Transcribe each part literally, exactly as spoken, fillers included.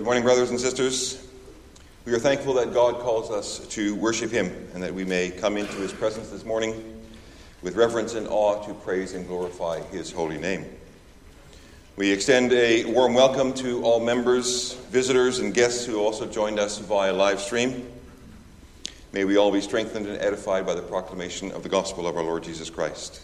Good morning, brothers and sisters. We are thankful that God calls us to worship him and that we may come into his presence this morning with reverence and awe to praise and glorify his holy name. We extend a warm welcome to all members, visitors, and guests who also joined us via live stream. May we all be strengthened and edified by the proclamation of the gospel of our Lord Jesus Christ.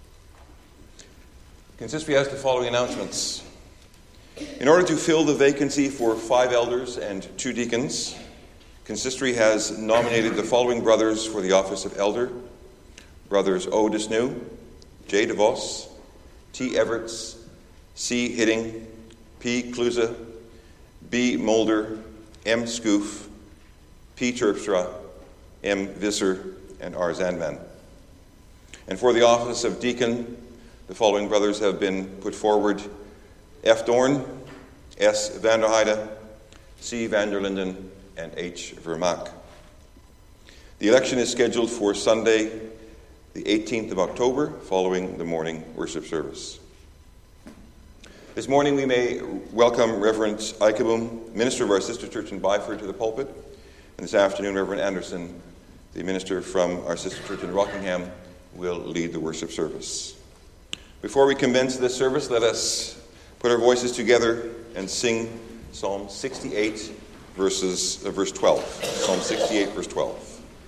Consistory has the following announcements. In order to fill the vacancy for five elders and two deacons, Consistory has nominated the following brothers for the office of elder: Brothers O. Desnew, J. DeVos, T. Everts, C. Hidding, P. Kluze, B. Mulder, M. Scoof, P. Terpstra, M. Visser, and R. Zandman. And for the office of deacon, the following brothers have been put forward: F. Doorn, S. Vanderheide, C. Vanderlinden, and H. Vermaak. The election is scheduled for Sunday, the eighteenth of October, following the morning worship service. This morning we may welcome Reverend Eikeboom, minister of our sister church in Byford, to the pulpit. And this afternoon, Reverend Anderson, the minister from our sister church in Rockingham, will lead the worship service. Before we commence this service, let us put our voices together and sing Psalm sixty-eight, verses, uh, verse twelve. Psalm sixty-eight, verse twelve.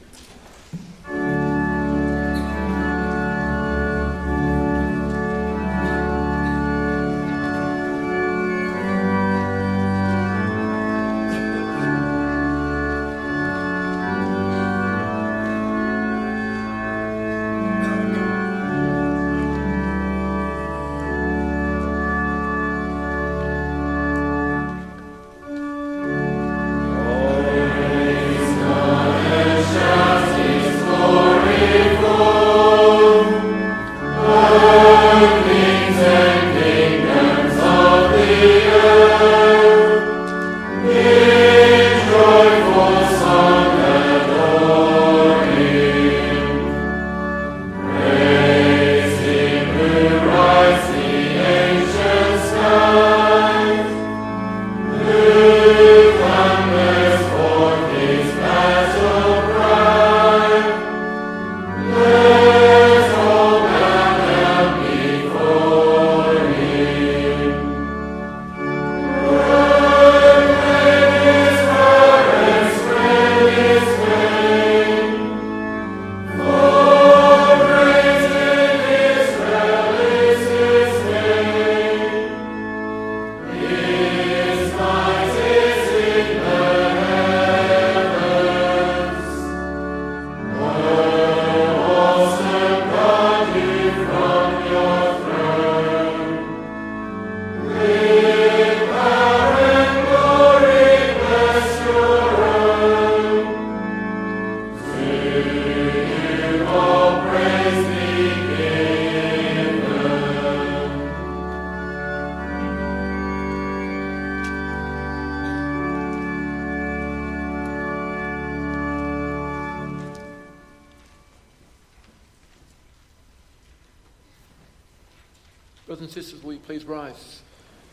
Brothers and sisters, will you please rise?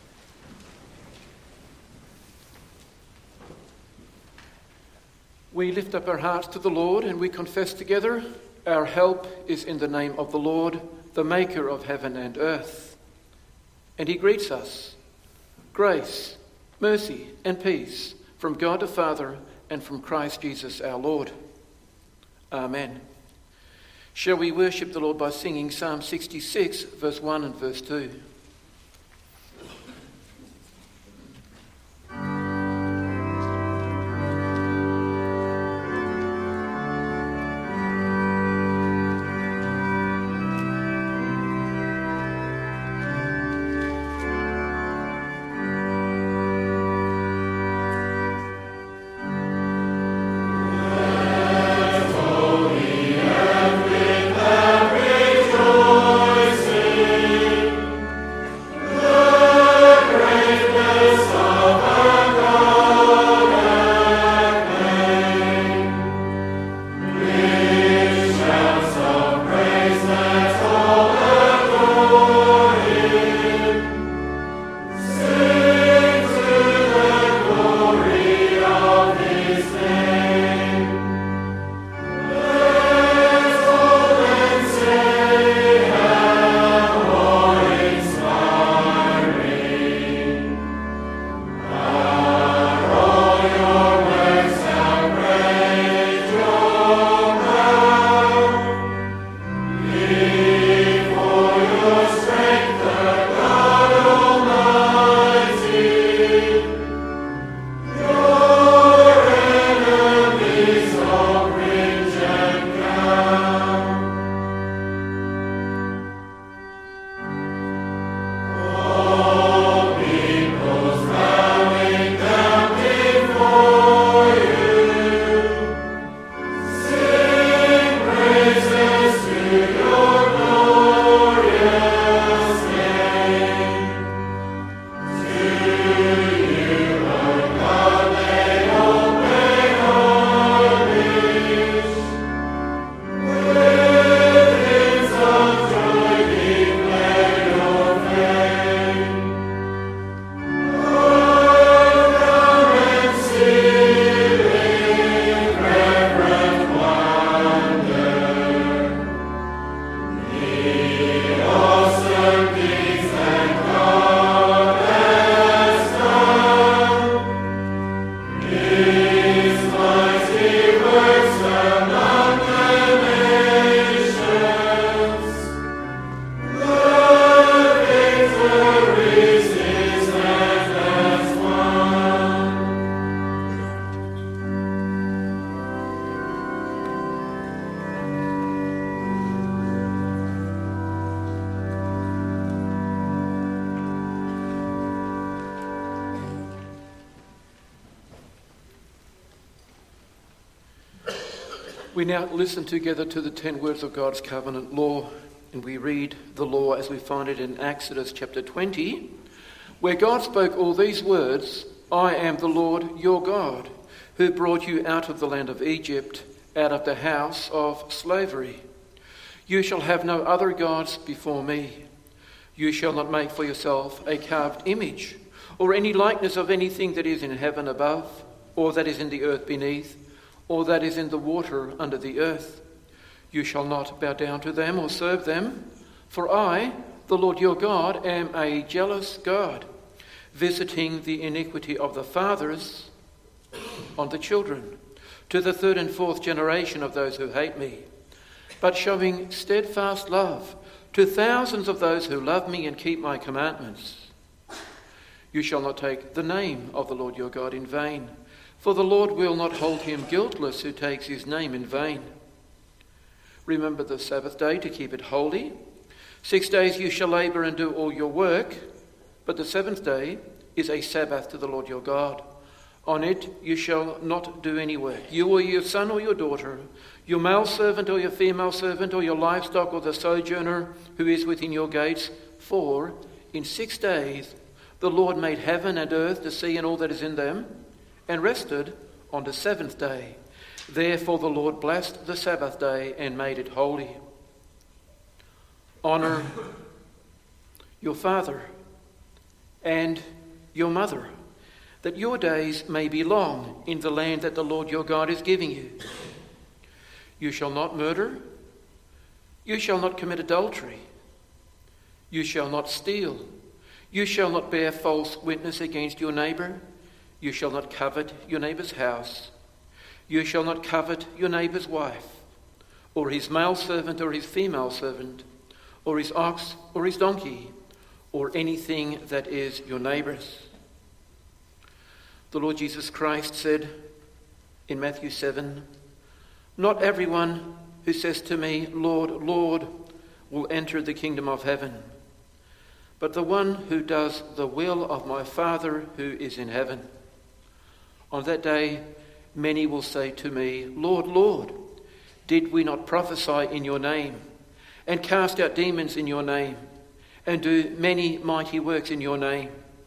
We lift up our hearts to the Lord and we confess together, our help is in the name of the Lord, the maker of heaven and earth. And he greets us, grace, mercy, and peace from God the Father and from Christ Jesus our Lord. Amen. Shall we worship the Lord by singing Psalm sixty-six, verse one and verse two? We now listen together to the ten words of God's covenant law, and we read the law as we find it in Exodus chapter twenty, where God spoke all these words, I am the Lord your God, who brought you out of the land of Egypt, out of the house of slavery. You shall have no other gods before me. You shall not make for yourself a carved image, or any likeness of anything that is in heaven above, or that is in the earth beneath, or that is in the water under the earth. You shall not bow down to them or serve them, for I, the Lord your God, am a jealous God, visiting the iniquity of the fathers on the children, to the third and fourth generation of those who hate me, but showing steadfast love to thousands of those who love me and keep my commandments. You shall not take the name of the Lord your God in vain, for the Lord will not hold him guiltless who takes his name in vain. Remember the Sabbath day to keep it holy. Six days you shall labour and do all your work, but the seventh day is a Sabbath to the Lord your God. On it you shall not do any work, you or your son or your daughter, your male servant or your female servant, or your livestock, or the sojourner who is within your gates. For in six days the Lord made heaven and earth, the sea and all that is in them, and rested on the seventh day. Therefore the Lord blessed the Sabbath day and made it holy. Honour your father and your mother, that your days may be long in the land that the Lord your God is giving you. You shall not murder. You shall not commit adultery. You shall not steal. You shall not bear false witness against your neighbour. You shall not covet your neighbour's house. You shall not covet your neighbour's wife, or his male servant or his female servant, or his ox or his donkey, or anything that is your neighbour's. The Lord Jesus Christ said in Matthew seven, not everyone who says to me, Lord, Lord, will enter the kingdom of heaven, but the one who does the will of my Father who is in heaven. On that day, many will say to me, Lord, Lord, did we not prophesy in your name, and cast out demons in your name, and do many mighty works in your name?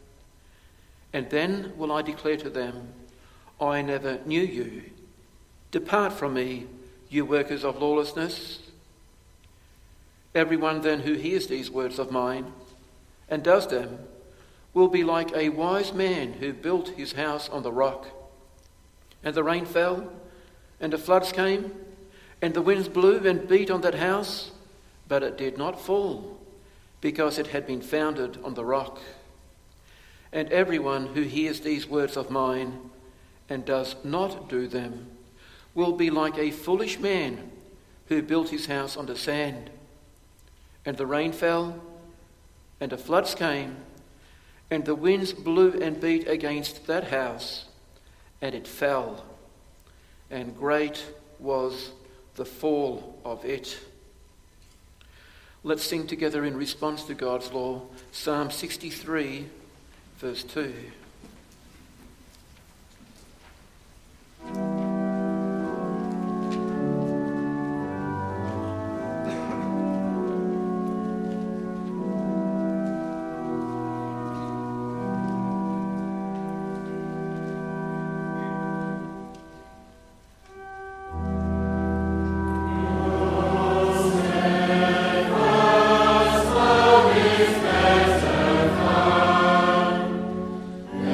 And then will I declare to them, I never knew you. Depart from me, you workers of lawlessness. Everyone then who hears these words of mine and does them will be like a wise man who built his house on the rock. And the rain fell, and the floods came, and the winds blew and beat on that house, but it did not fall, because it had been founded on the rock. And everyone who hears these words of mine and does not do them will be like a foolish man who built his house on the sand. And the rain fell, and the floods came, and the winds blew and beat against that house, and it fell, and great was the fall of it. Let's sing together in response to God's law, Psalm sixty-three, verse two. Yeah.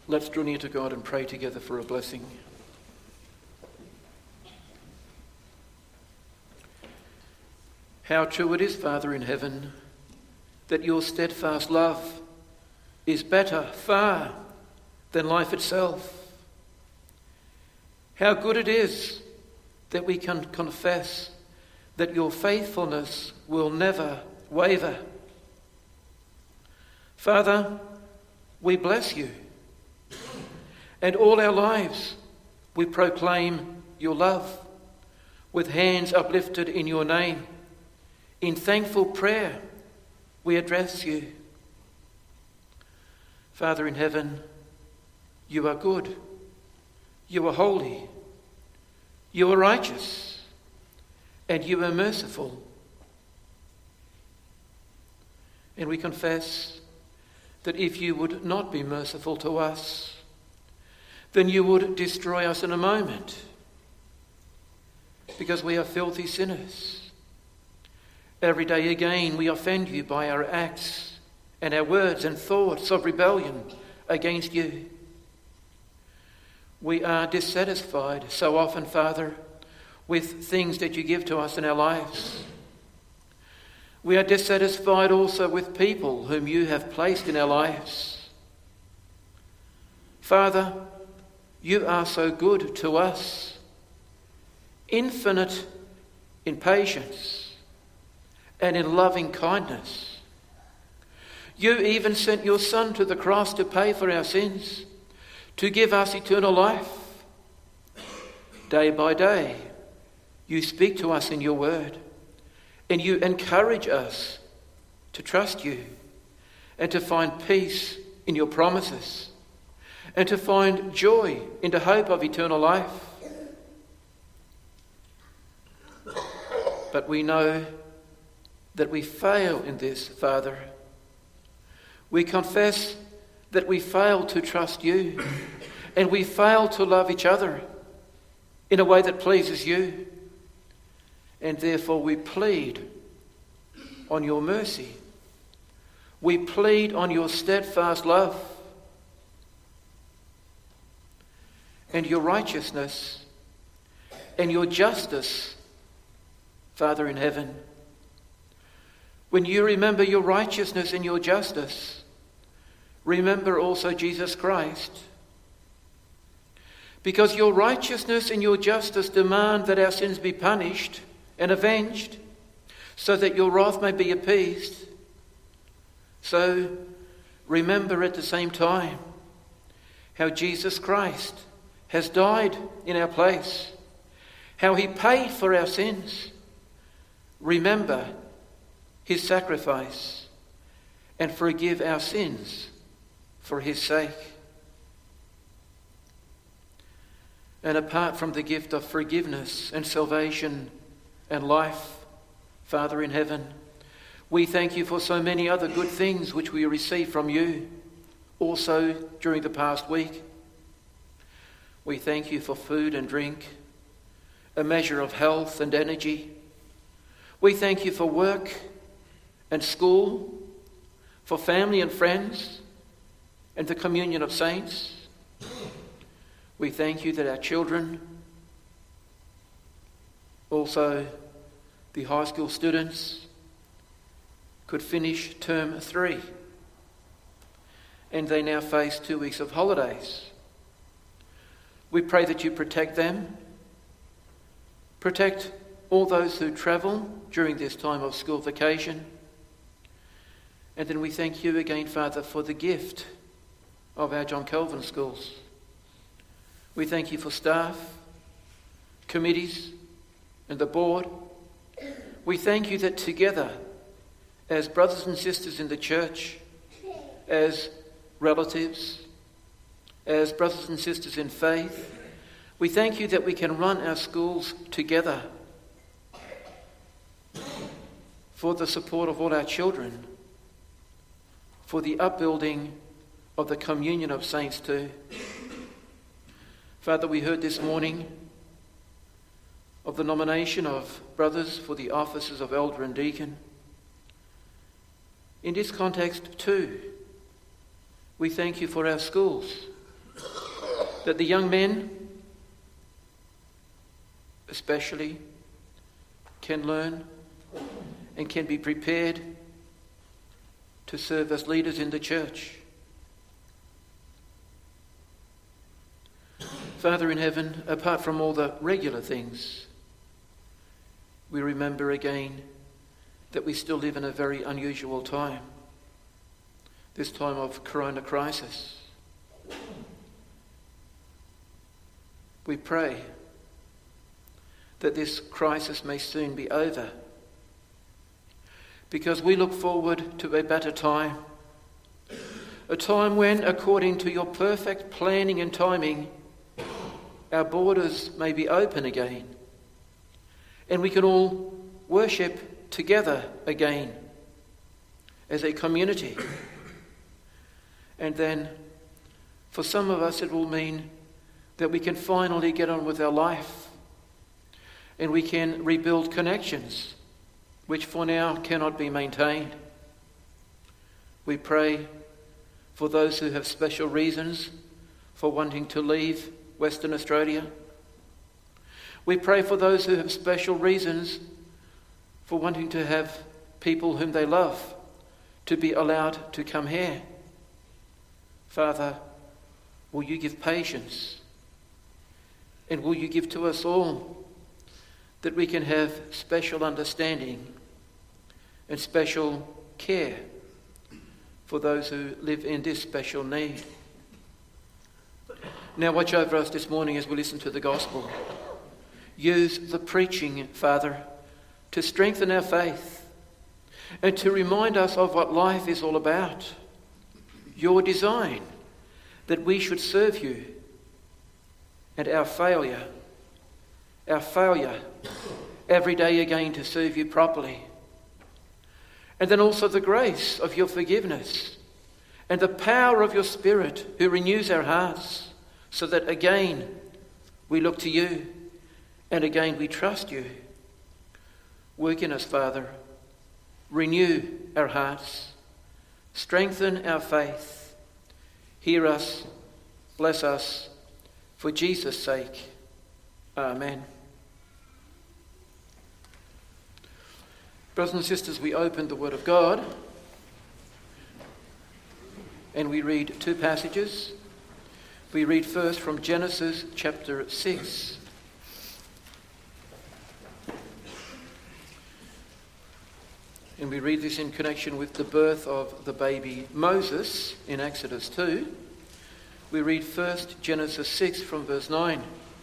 Let's draw near to God and pray together for a blessing. How true it is, Father in heaven, that your steadfast love is better far than life itself. How good it is that we can confess that your faithfulness will never waver. Father, we bless you, and all our lives we proclaim your love with hands uplifted in your name. In thankful prayer, we address you. Father in heaven, you are good, you are holy, you are righteous, and you are merciful. And we confess that if you would not be merciful to us, then you would destroy us in a moment, because we are filthy sinners. Every day again we offend you by our acts and our words and thoughts of rebellion against you. We are dissatisfied so often, Father, with things that you give to us in our lives. We are dissatisfied also with people whom you have placed in our lives. Father, you are so good to us, infinite in patience and in loving kindness. You even sent your Son to the cross to pay for our sins, to give us eternal life. Day by day, you speak to us in your word, and you encourage us to trust you and to find peace in your promises and to find joy in the hope of eternal life. But we know that we fail in this, Father. We confess that we fail to trust you, and we fail to love each other in a way that pleases you. And therefore we plead on your mercy. We plead on your steadfast love and your righteousness and your justice, Father in heaven. When you remember your righteousness and your justice, remember also Jesus Christ. Because your righteousness and your justice demand that our sins be punished and avenged, so that your wrath may be appeased. So remember at the same time how Jesus Christ has died in our place, how he paid for our sins. Remember his sacrifice and forgive our sins for his sake. And apart from the gift of forgiveness and salvation and life, Father in heaven, we thank you for so many other good things which we receive from you also during the past week. We thank you for food and drink, a measure of health and energy. We thank you for work and school, for family and friends, and the communion of saints. We thank you that our children, also the high school students, could finish term three, and they now face two weeks of holidays. We pray that you protect them, protect all those who travel during this time of school vacation. And then we thank you again, Father, for the gift of our John Calvin schools. We thank you for staff, committees, and the board. We thank you that together, as brothers and sisters in the church, as relatives, as brothers and sisters in faith, we thank you that we can run our schools together for the support of all our children, for the upbuilding of the communion of saints too. Father, we heard this morning of the nomination of brothers for the offices of elder and deacon. In this context too, we thank you for our schools that the young men especially can learn and can be prepared to serve as leaders in the church. Father in heaven, apart from all the regular things, we remember again that we still live in a very unusual time, this time of corona crisis. We pray that this crisis may soon be over, because we look forward to a better time, a time when, according to your perfect planning and timing, our borders may be open again, and we can all worship together again as a community. And then, for some of us, it will mean that we can finally get on with our life, and we can rebuild connections which for now cannot be maintained. We pray for those who have special reasons for wanting to leave Western Australia. We pray for those who have special reasons for wanting to have people whom they love to be allowed to come here. Father, will you give patience, and will you give to us all that we can have special understanding and special care for those who live in this special need. Now watch over us this morning as we listen to the gospel. Use the preaching, Father, to strengthen our faith and to remind us of what life is all about. Your design that we should serve you, and our failure, our failure every day again to serve you properly. And then also the grace of your forgiveness and the power of your Spirit who renews our hearts, so that again we look to you and again we trust you. Work in us, Father. Renew our hearts. Strengthen our faith. Hear us. Bless us. For Jesus' sake. Amen. Brothers and sisters, we open the Word of God and we read two passages. We read first from Genesis chapter six. And we read this in connection with the birth of the baby Moses in Exodus two. We read first Genesis six from verse nine.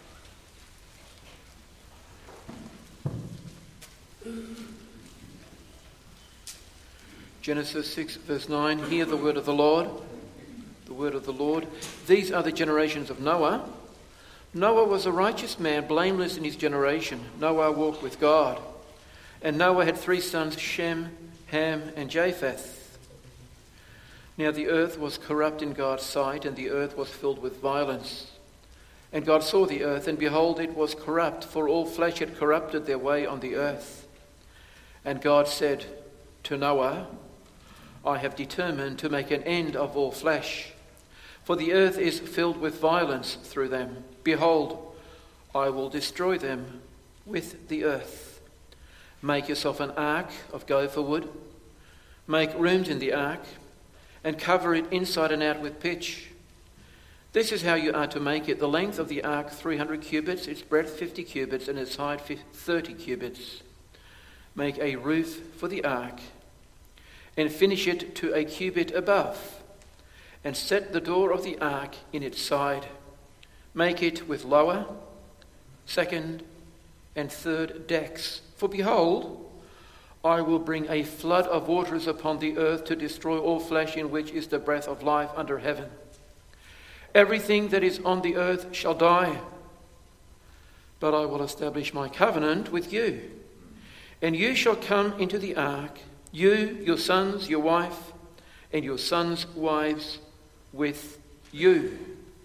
Genesis six verse nine, hear the word of the Lord, the word of the Lord. These are the generations of Noah. Noah was a righteous man, blameless in his generation. Noah walked with God. And Noah had three sons, Shem, Ham, and Japheth. Now the earth was corrupt in God's sight, and the earth was filled with violence. And God saw the earth, and behold, it was corrupt, for all flesh had corrupted their way on the earth. And God said to Noah, I have determined to make an end of all flesh, for the earth is filled with violence through them. Behold, I will destroy them with the earth. Make yourself an ark of gopher wood. Make rooms in the ark, and cover it inside and out with pitch. This is how you are to make it. The length of the ark three hundred cubits, its breadth fifty cubits, and its height thirty cubits. Make a roof for the ark, and finish it to a cubit above, and set the door of the ark in its side. Make it with lower, second, and third decks. For behold, I will bring a flood of waters upon the earth to destroy all flesh in which is the breath of life under heaven. Everything that is on the earth shall die. But I will establish my covenant with you, and you shall come into the ark, you, your sons, your wife, and your sons' wives with you.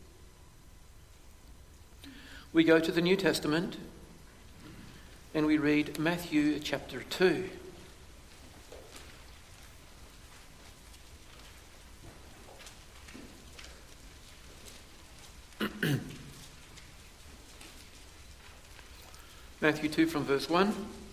We go to the New Testament and we read Matthew chapter two. Matthew two from verse one.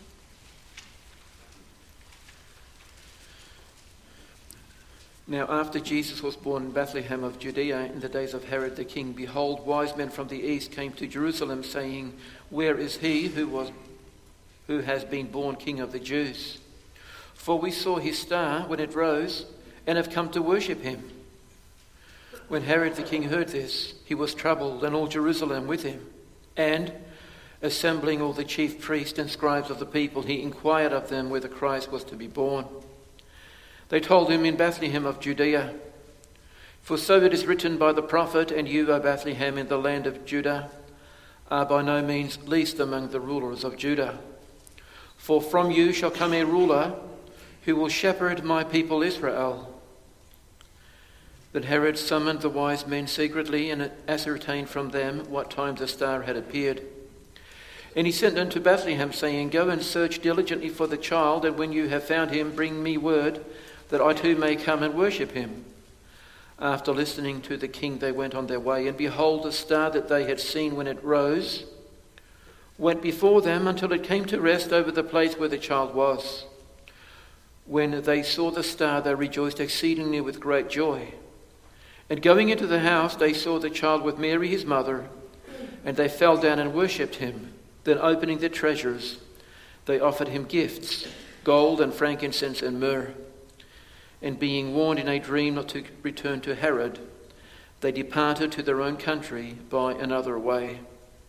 Now after Jesus was born in Bethlehem of Judea in the days of Herod the king, behold, wise men from the east came to Jerusalem, saying, Where is he who was, who has been born King of the Jews? For we saw his star when it rose, and have come to worship him. When Herod the king heard this, he was troubled, and all Jerusalem with him. And, assembling all the chief priests and scribes of the people, he inquired of them where the Christ was to be born. They told him, In Bethlehem of Judea. For so it is written by the prophet, And you, O Bethlehem, in the land of Judah, are by no means least among the rulers of Judah. For from you shall come a ruler who will shepherd my people Israel. Then Herod summoned the wise men secretly and ascertained from them what time the star had appeared. And he sent them to Bethlehem, saying, Go and search diligently for the child, and when you have found him, bring me word, that I too may come and worship him. After listening to the king, they went on their way, and behold, the star that they had seen when it rose went before them until it came to rest over the place where the child was. When they saw the star, they rejoiced exceedingly with great joy. And going into the house, they saw the child with Mary his mother, and they fell down and worshipped him. Then opening their treasures, they offered him gifts, gold and frankincense and myrrh. And being warned in a dream not to return to Herod, they departed to their own country by another way.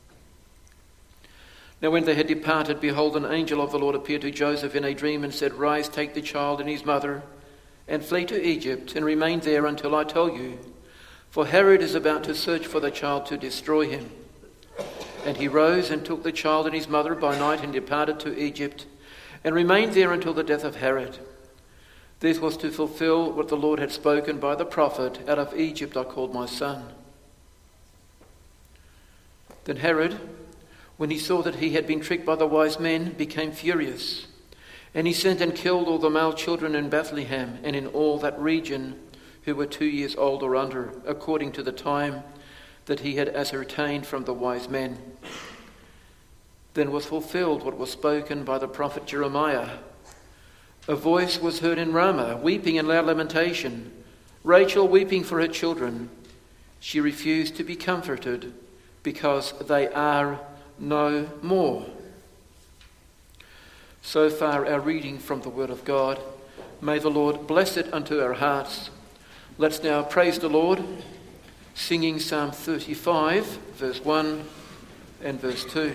Now when they had departed, behold, an angel of the Lord appeared to Joseph in a dream and said, Rise, take the child and his mother, and flee to Egypt, and remain there until I tell you. For Herod is about to search for the child to destroy him. And he rose and took the child and his mother by night and departed to Egypt, and remained there until the death of Herod. This was to fulfill what the Lord had spoken by the prophet, Out of Egypt I called my son. Then Herod, when he saw that he had been tricked by the wise men, became furious. And he sent and killed all the male children in Bethlehem and in all that region who were two years old or under, according to the time that he had ascertained from the wise men. Then was fulfilled what was spoken by the prophet Jeremiah. A voice was heard in Ramah, weeping and loud lamentation, Rachel weeping for her children. She refused to be comforted because they are no more. So far our reading from the Word of God. May the Lord bless it unto our hearts. Let's now praise the Lord, singing Psalm thirty-five, verse one and verse two.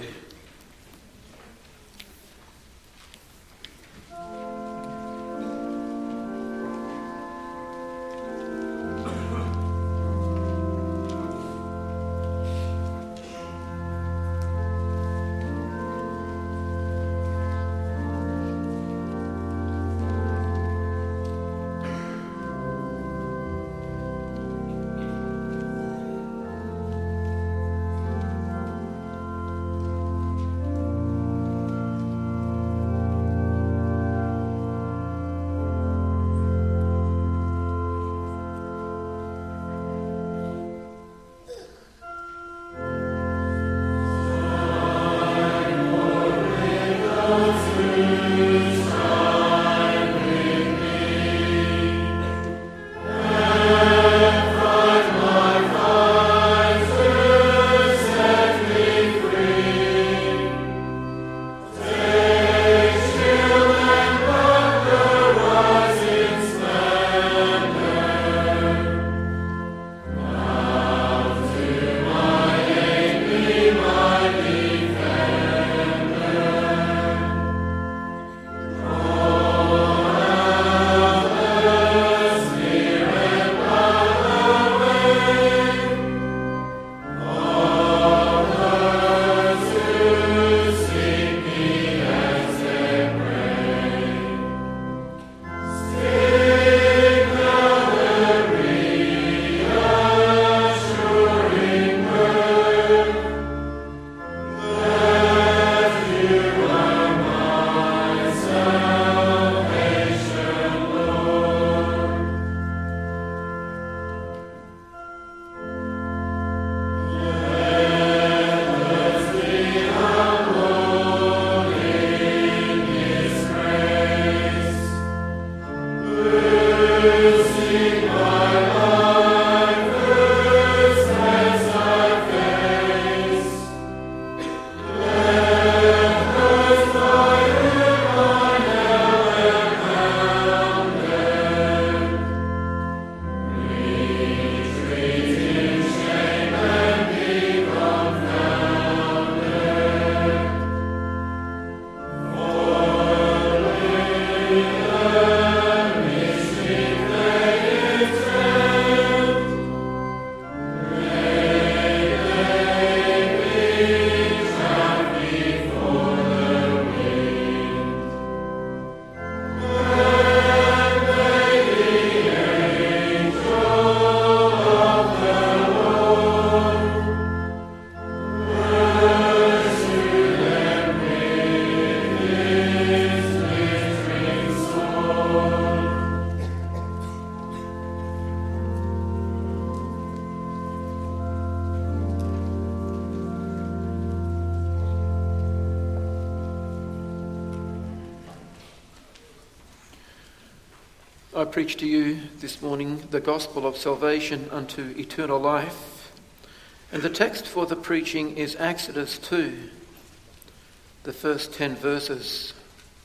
I preach to you this morning the gospel of salvation unto eternal life, and the text for the preaching is Exodus two, the first ten verses.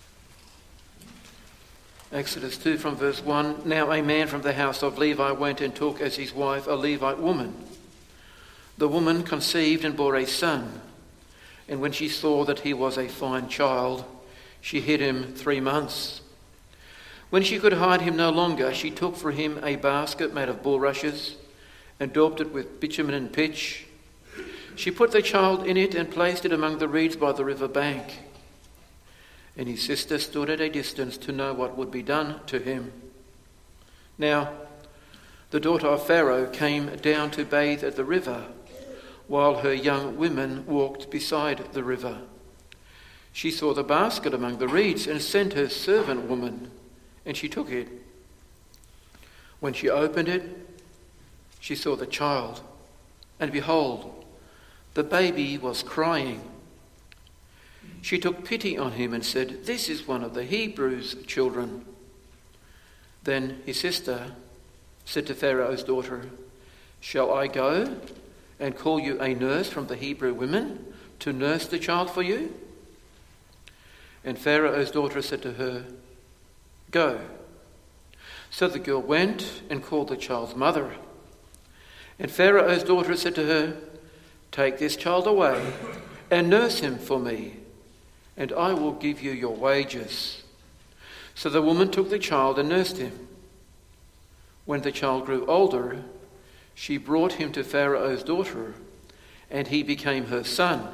Exodus two from verse one. Now a man from the house of Levi went and took as his wife a Levite woman. The woman conceived and bore a son, and when she saw that he was a fine child, she hid him three months. When she could hide him no longer, she took for him a basket made of bulrushes and daubed it with bitumen and pitch. She put the child in it and placed it among the reeds by the river bank. And his sister stood at a distance to know what would be done to him. Now, the daughter of Pharaoh came down to bathe at the river, while her young women walked beside the river. She saw the basket among the reeds and sent her servant woman, and she took it. When she opened it, she saw the child, and behold, the baby was crying. She took pity on him and said, "This is one of the Hebrews' children." Then his sister said to Pharaoh's daughter, "Shall I go and call you a nurse from the Hebrew women to nurse the child for you?" And Pharaoh's daughter said to her, "Go." So the girl went and called the child's mother. And Pharaoh's daughter said to her, "Take this child away and nurse him for me, and I will give you your wages." So the woman took the child and nursed him. When the child grew older, she brought him to Pharaoh's daughter, and he became her son.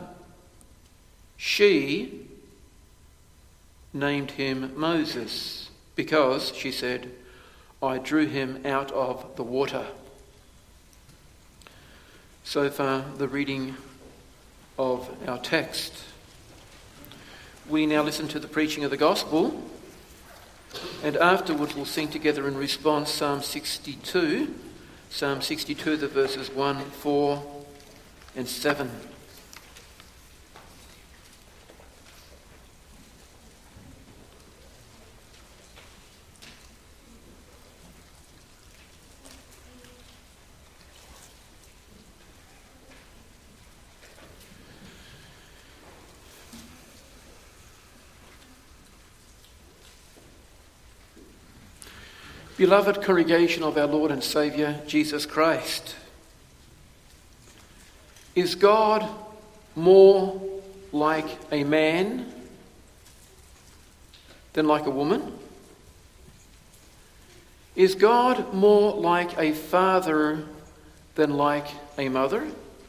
She named him Moses, because, she said, I drew him out of the water. So far, the reading of our text. We now listen to the preaching of the gospel, and afterwards we'll sing together in response Psalm sixty-two, Psalm sixty-two, the verses one, four, and seven. Beloved congregation of our Lord and Saviour, Jesus Christ, is God more like a man than like a woman? Is God more like a father than like a mother?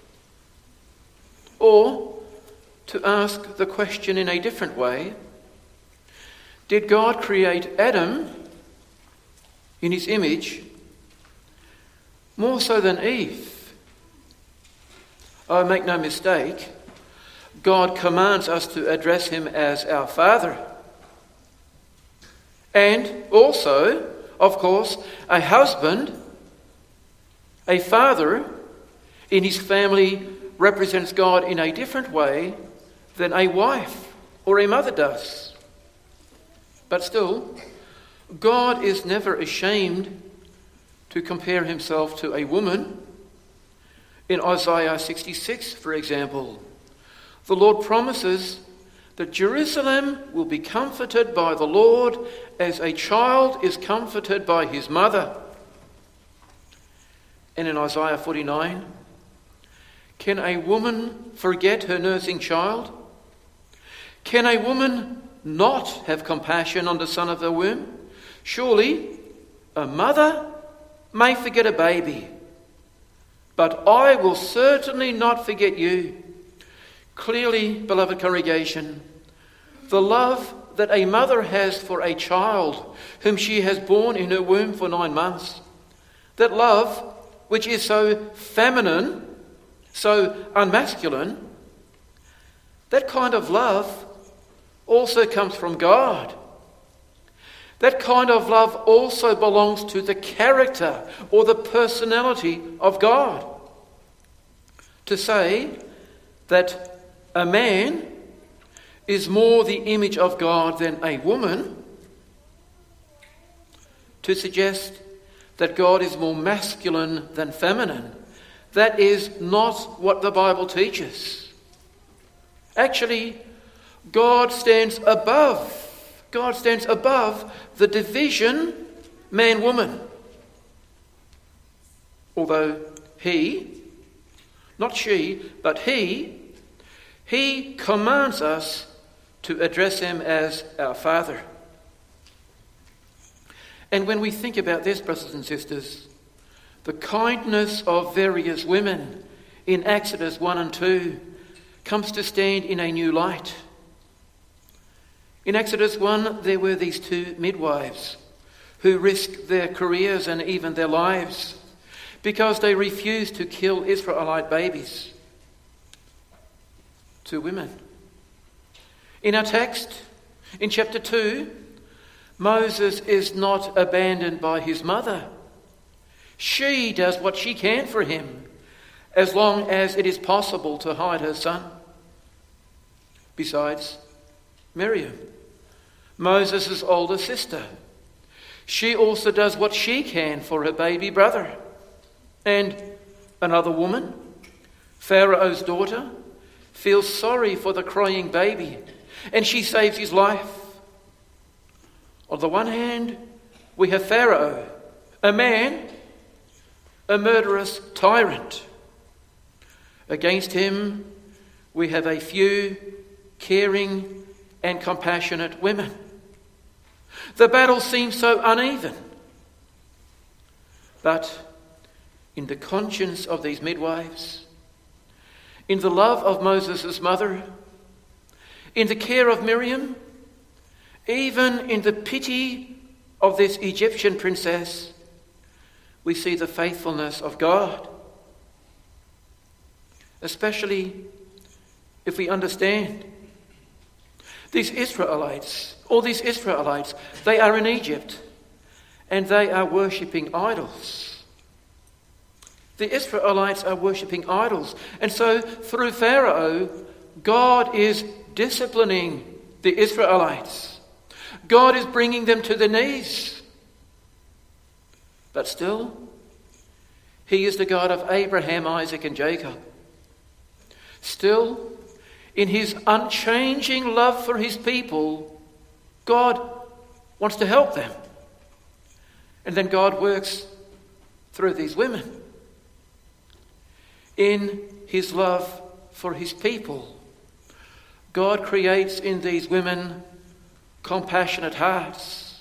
Or, to ask the question in a different way, did God create Adam in his image more so than Eve? Oh, make no mistake, God commands us to address him as our Father. And also, of course, a husband, a father in his family represents God in a different way than a wife or a mother does. But still, God is never ashamed to compare himself to a woman. In Isaiah sixty-six, for example, the Lord promises that Jerusalem will be comforted by the Lord as a child is comforted by his mother. And in Isaiah forty-nine, can a woman forget her nursing child? Can a woman not have compassion on the son of her womb? Surely a mother may forget a baby, but I will certainly not forget you. Clearly, beloved congregation, the love that a mother has for a child whom she has borne in her womb for nine months, that love which is so feminine, so unmasculine, that kind of love also comes from God. That kind of love also belongs to the character or the personality of God. To say that a man is more the image of God than a woman, to suggest that God is more masculine than feminine. That is not what the Bible teaches. Actually, God stands above. God stands above the division man-woman. Although he, not she, but he, he commands us to address him as our Father. And when we think about this, brothers and sisters, the kindness of various women in Exodus one and two comes to stand in a new light. In Exodus one, there were these two midwives who risked their careers and even their lives because they refused to kill Israelite babies. Two women. In our text, in chapter two, Moses is not abandoned by his mother. She does what she can for him, as long as it is possible to hide her son. Besides, Miriam, Moses' older sister, she also does what she can for her baby brother. And another woman, Pharaoh's daughter, feels sorry for the crying baby, and she saves his life. On the one hand, we have Pharaoh, a man, a murderous tyrant. Against him, we have a few caring and compassionate women. The battle seems so uneven. But in the conscience of these midwives, in the love of Moses' mother, in the care of Miriam, even in the pity of this Egyptian princess, we see the faithfulness of God. Especially if we understand these Israelites, all these Israelites, they are in Egypt and they are worshipping idols. The Israelites are worshipping idols. And so through Pharaoh, God is disciplining the Israelites. God is bringing them to their knees. But still, he is the God of Abraham, Isaac, and Jacob. Still, in his unchanging love for his people, God wants to help them. And then God works through these women. In his love for his people, God creates in these women compassionate hearts.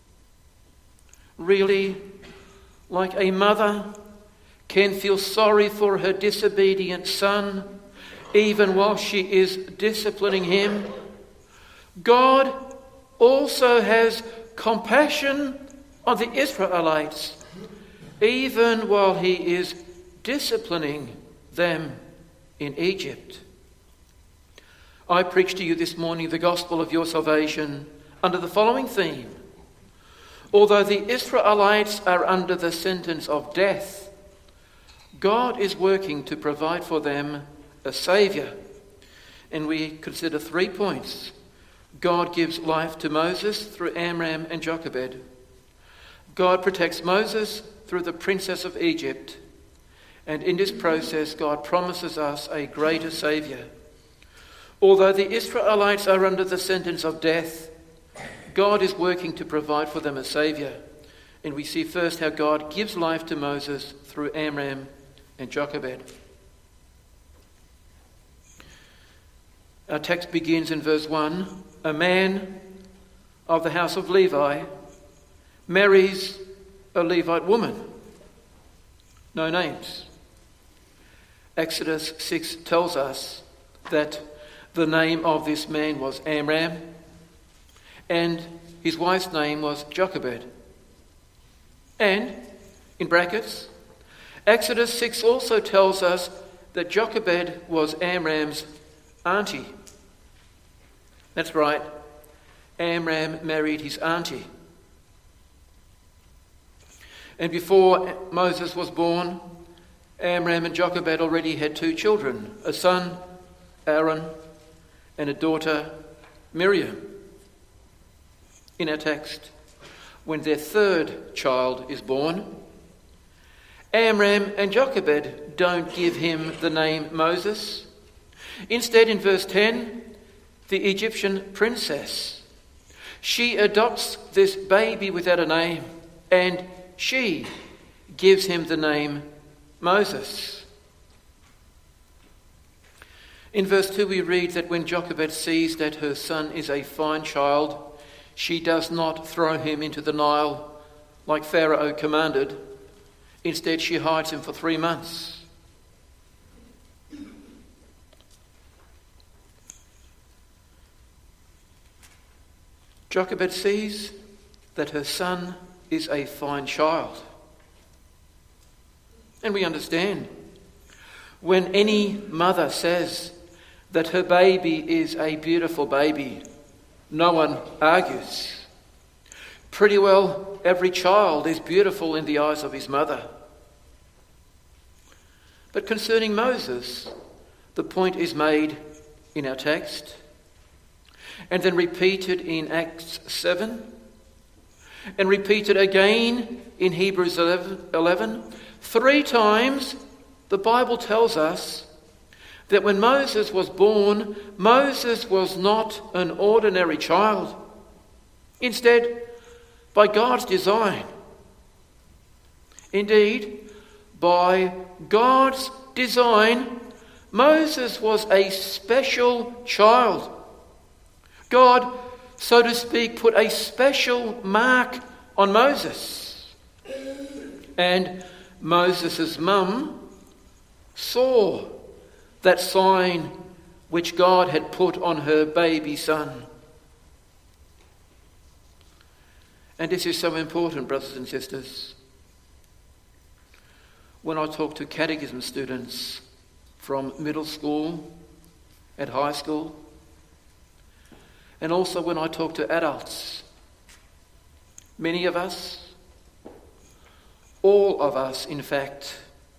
Really, like a mother can feel sorry for her disobedient son, even while she is disciplining him, God also has compassion on the Israelites, even while he is disciplining them in Egypt. I preach to you this morning the gospel of your salvation under the following theme. Although the Israelites are under the sentence of death, God is working to provide for them a saviour. And we consider three points. God gives life to Moses through Amram and Jochebed. God protects Moses through the princess of Egypt. And in this process, God promises us a greater saviour. Although the Israelites are under the sentence of death, God is working to provide for them a saviour. And we see first how God gives life to Moses through Amram and Jochebed. Our text begins in verse one. A man of the house of Levi marries a Levite woman. No names. Exodus six tells us that the name of this man was Amram, and his wife's name was Jochebed. And, in brackets, Exodus six also tells us that Jochebed was Amram's auntie. That's right, Amram married his auntie. And before Moses was born, Amram and Jochebed already had two children, a son, Aaron, and a daughter, Miriam. In our text, when their third child is born. Amram and Jochebed don't give him the name Moses. Instead, in verse ten, the Egyptian princess, she adopts this baby without a name, and she gives him the name Moses. In verse two we read that when Jochebed sees that her son is a fine child, she does not throw him into the Nile like Pharaoh commanded. Instead, she hides him for three months. Jochebed sees that her son is a fine child. And we understand. When any mother says that her baby is a beautiful baby, no one argues. Pretty well every child is beautiful in the eyes of his mother. But concerning Moses, the point is made in our text and then repeated in Acts seven and repeated again in Hebrews eleven. Three times the Bible tells us that when Moses was born, Moses was not an ordinary child. Instead, by God's design, indeed, by God's design, Moses was a special child. God, so to speak, put a special mark on Moses. And Moses' mum saw that sign which God had put on her baby son. And this is so important, brothers and sisters. When I talk to catechism students from middle school and high school, and also when I talk to adults, many of us, all of us in fact,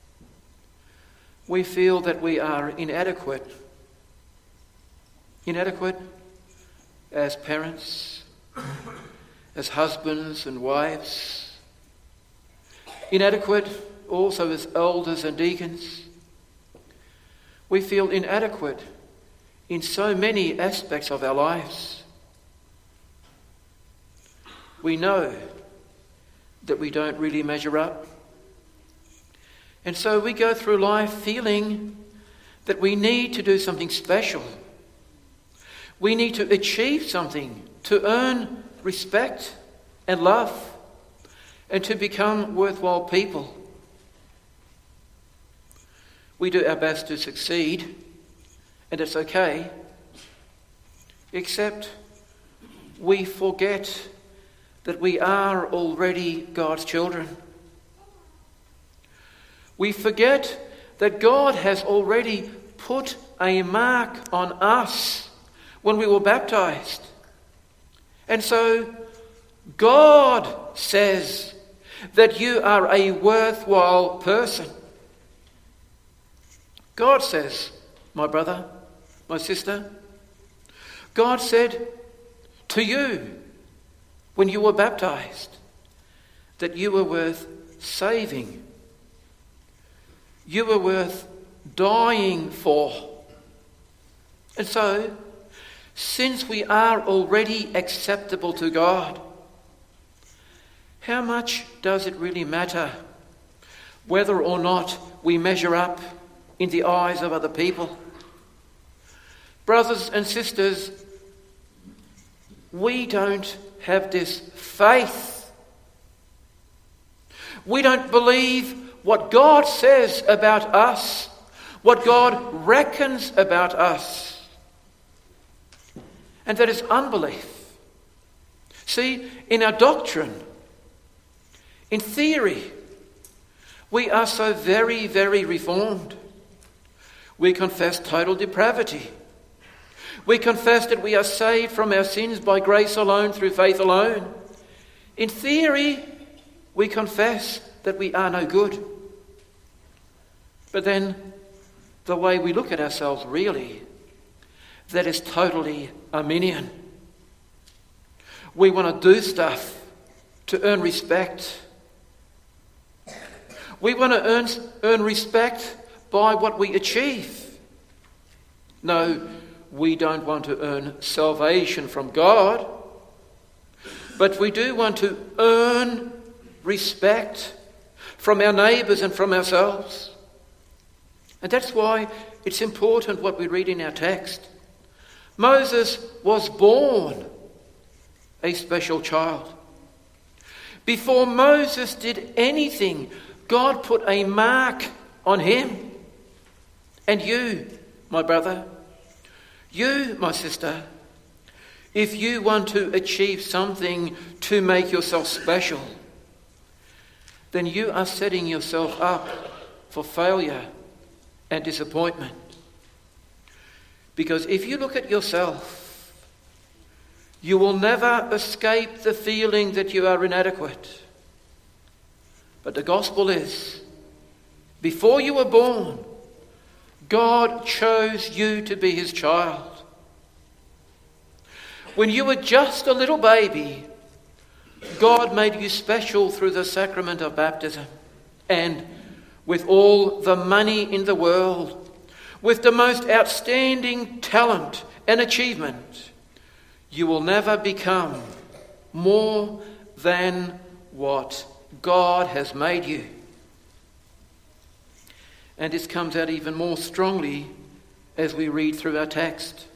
we feel that we are inadequate. Inadequate as parents, as husbands and wives. Inadequate also as elders and deacons. We feel inadequate in so many aspects of our lives. We know that we don't really measure up. And so we go through life feeling that we need to do something special. We need to achieve something to earn respect and love and to become worthwhile people. We do our best to succeed, and it's okay, except we forget that we are already God's children. We forget that God has already put a mark on us when we were baptized. And so God says that you are a worthwhile person. God says, my brother, my sister, God said to you when you were baptized that you were worth saving. You were worth dying for. And so, since we are already acceptable to God, how much does it really matter whether or not we measure up in the eyes of other people? Brothers and sisters, we don't have this faith. We don't believe what God says about us, what God reckons about us. And that is unbelief. See, in our doctrine, in theory, we are so very, very reformed. We confess total depravity. We confess that we are saved from our sins by grace alone, through faith alone. In theory, we confess that we are no good. But then, the way we look at ourselves really, that is totally Arminian. We want to do stuff to earn respect. We want to earn, earn respect by what we achieve. No, we don't want to earn salvation from God, but we do want to earn respect from our neighbours and from ourselves. And that's why it's important what we read in our text. Moses was born a special child. Before Moses did anything, God put a mark on him. And you, my brother, you, my sister, if you want to achieve something to make yourself special, then you are setting yourself up for failure and disappointment. Because if you look at yourself, you will never escape the feeling that you are inadequate. But the gospel is, before you were born, God chose you to be his child. When you were just a little baby, God made you special through the sacrament of baptism. And with all the money in the world, with the most outstanding talent and achievement, you will never become more than what God has made you. And this comes out even more strongly as we read through our text.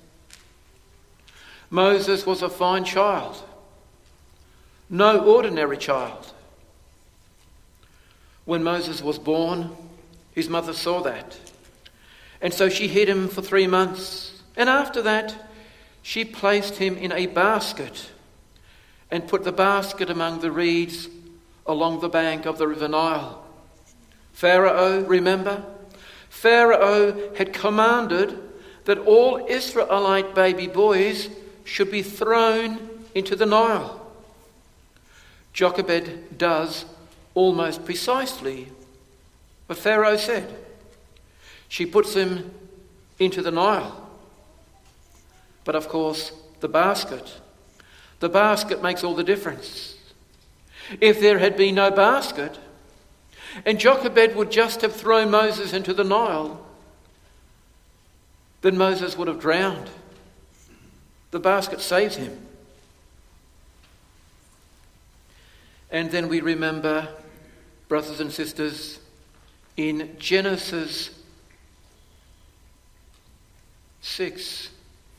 Moses was a fine child, no ordinary child. When Moses was born, his mother saw that. And so she hid him for three months. And after that, she placed him in a basket and put the basket among the reeds along the bank of the river Nile. Pharaoh, remember? Pharaoh had commanded that all Israelite baby boys should be thrown into the Nile. Jochebed does almost precisely what Pharaoh said. She puts him into the Nile. But of course, the basket, the basket makes all the difference. If there had been no basket, and Jochebed would just have thrown Moses into the Nile, then Moses would have drowned. The basket saves him. And then we remember, brothers and sisters, in Genesis six.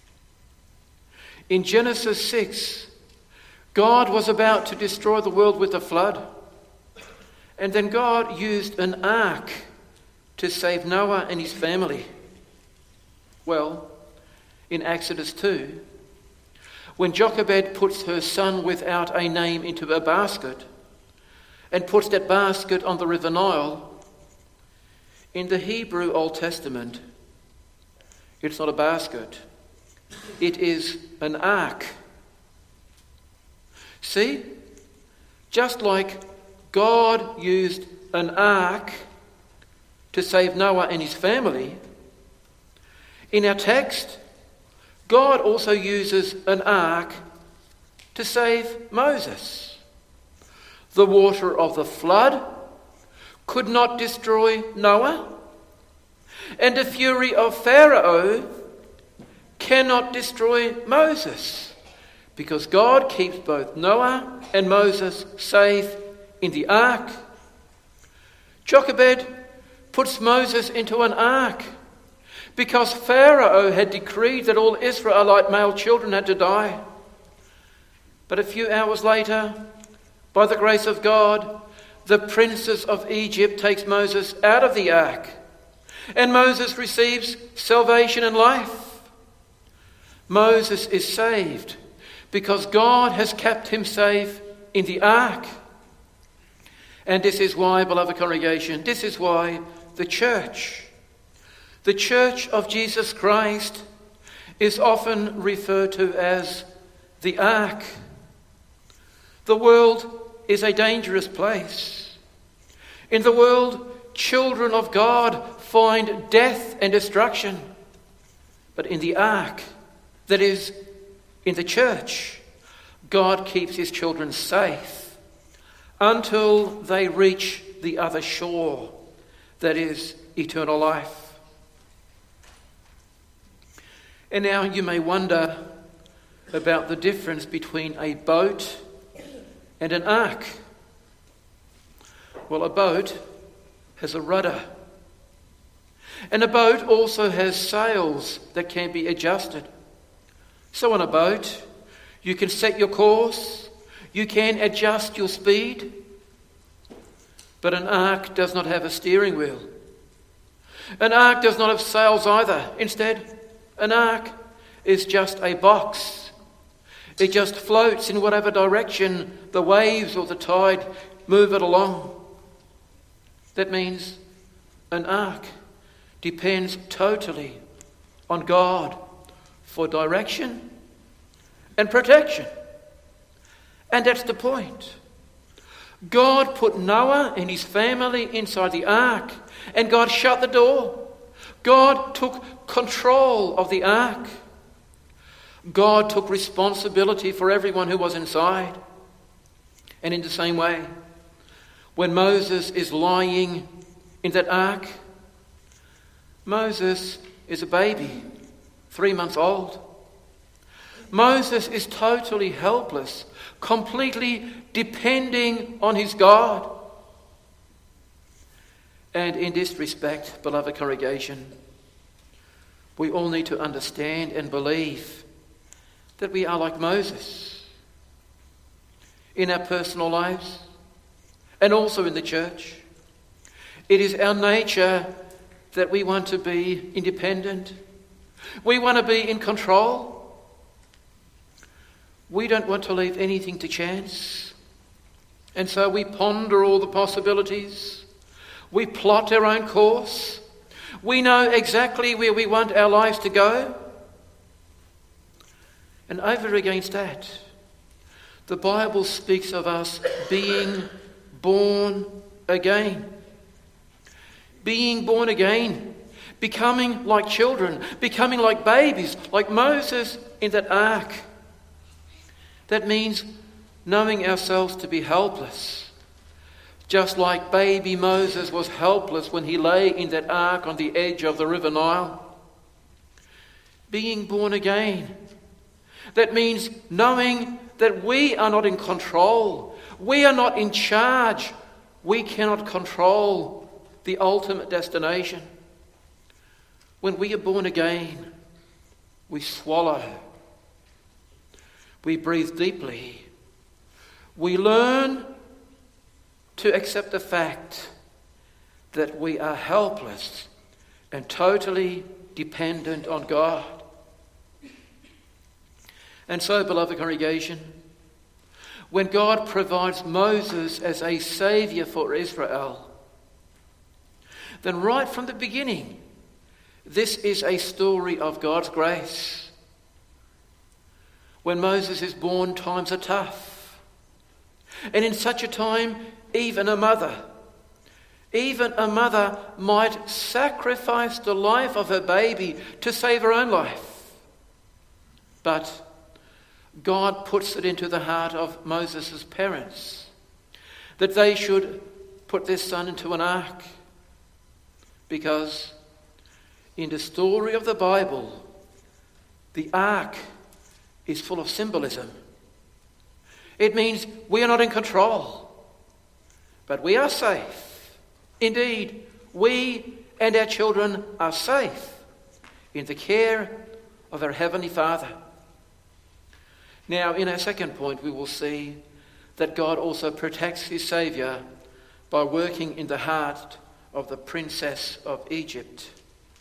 In Genesis six, God was about to destroy the world with a flood. And then God used an ark to save Noah and his family. Well, in Exodus two, when Jochebed puts her son without a name into a basket and puts that basket on the river Nile, in the Hebrew Old Testament, it's not a basket. It is an ark. See? Just like God used an ark to save Noah and his family, in our text, God also uses an ark to save Moses. The water of the flood could not destroy Noah, and the fury of Pharaoh cannot destroy Moses, because God keeps both Noah and Moses safe in the ark. Jochebed puts Moses into an ark because Pharaoh had decreed that all Israelite male children had to die. But a few hours later, by the grace of God, the princess of Egypt takes Moses out of the ark, and Moses receives salvation and life. Moses is saved because God has kept him safe in the ark. And this is why, beloved congregation, this is why the church, the church of Jesus Christ, is often referred to as the ark. The world is a dangerous place. In the world, children of God find death and destruction. But in the ark, that is, in the church, God keeps his children safe until they reach the other shore, that is, eternal life. And now you may wonder about the difference between a boat and an ark. Well, a boat has a rudder. And a boat also has sails that can be adjusted. So on a boat, you can set your course, you can adjust your speed, but an ark does not have a steering wheel. An ark does not have sails either. Instead, an ark is just a box. It just floats in whatever direction the waves or the tide move it along. That means an ark depends totally on God for direction and protection. And that's the point. God put Noah and his family inside the ark, and God shut the door. God took control of the ark. God took responsibility for everyone who was inside. And in the same way, when Moses is lying in that ark, Moses is a baby, three months old. Moses is totally helpless, completely depending on his God. And in this respect, beloved congregation, we all need to understand and believe that we are like Moses in our personal lives and also in the church. It is our nature that we want to be independent. We want to be in control. We don't want to leave anything to chance. And so we ponder all the possibilities. We plot our own course. We know exactly where we want our lives to go. And over against that, the Bible speaks of us being born again. Being born again, becoming like children, becoming like babies, like Moses in that ark. That means knowing ourselves to be helpless. Just like baby Moses was helpless when he lay in that ark on the edge of the river Nile. Being born again. That means knowing that we are not in control. We are not in charge. We cannot control the ultimate destination. When we are born again, we swallow. We breathe deeply. We learn to accept the fact that we are helpless and totally dependent on God. And so, beloved congregation, when God provides Moses as a saviour for Israel, then right from the beginning, this is a story of God's grace. When Moses is born, times are tough. And in such a time, even a mother, even a mother might sacrifice the life of her baby to save her own life. But God puts it into the heart of Moses' parents that they should put their son into an ark. Because in the story of the Bible, the ark is full of symbolism. It means we are not in control, but we are safe. Indeed, we and our children are safe in the care of our Heavenly Father. Now, in our second point, we will see that God also protects his Saviour by working in the heart of the princess of Egypt.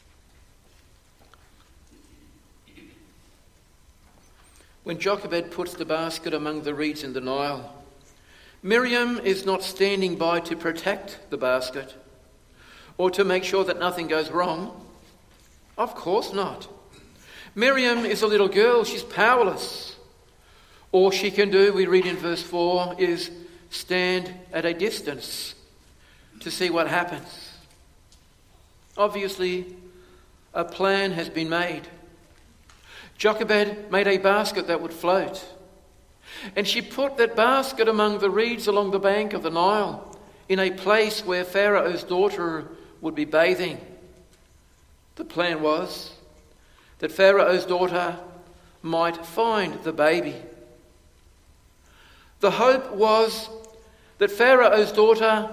When Jochebed puts the basket among the reeds in the Nile, Miriam is not standing by to protect the basket or to make sure that nothing goes wrong. Of course not. Miriam is a little girl, she's powerless. All she can do, we read in verse four, is stand at a distance to see what happens. Obviously, a plan has been made. Jochebed made a basket that would float. And she put that basket among the reeds along the bank of the Nile, in a place where Pharaoh's daughter would be bathing. The plan was that Pharaoh's daughter might find the baby. The hope was that Pharaoh's daughter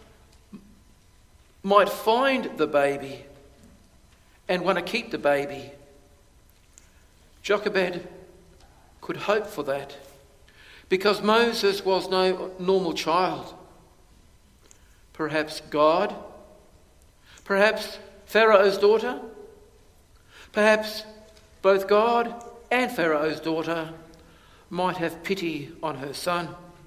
might find the baby and want to keep the baby. Jochebed could hope for that because Moses was no normal child. Perhaps God, perhaps Pharaoh's daughter, perhaps both God and Pharaoh's daughter might have pity on her son.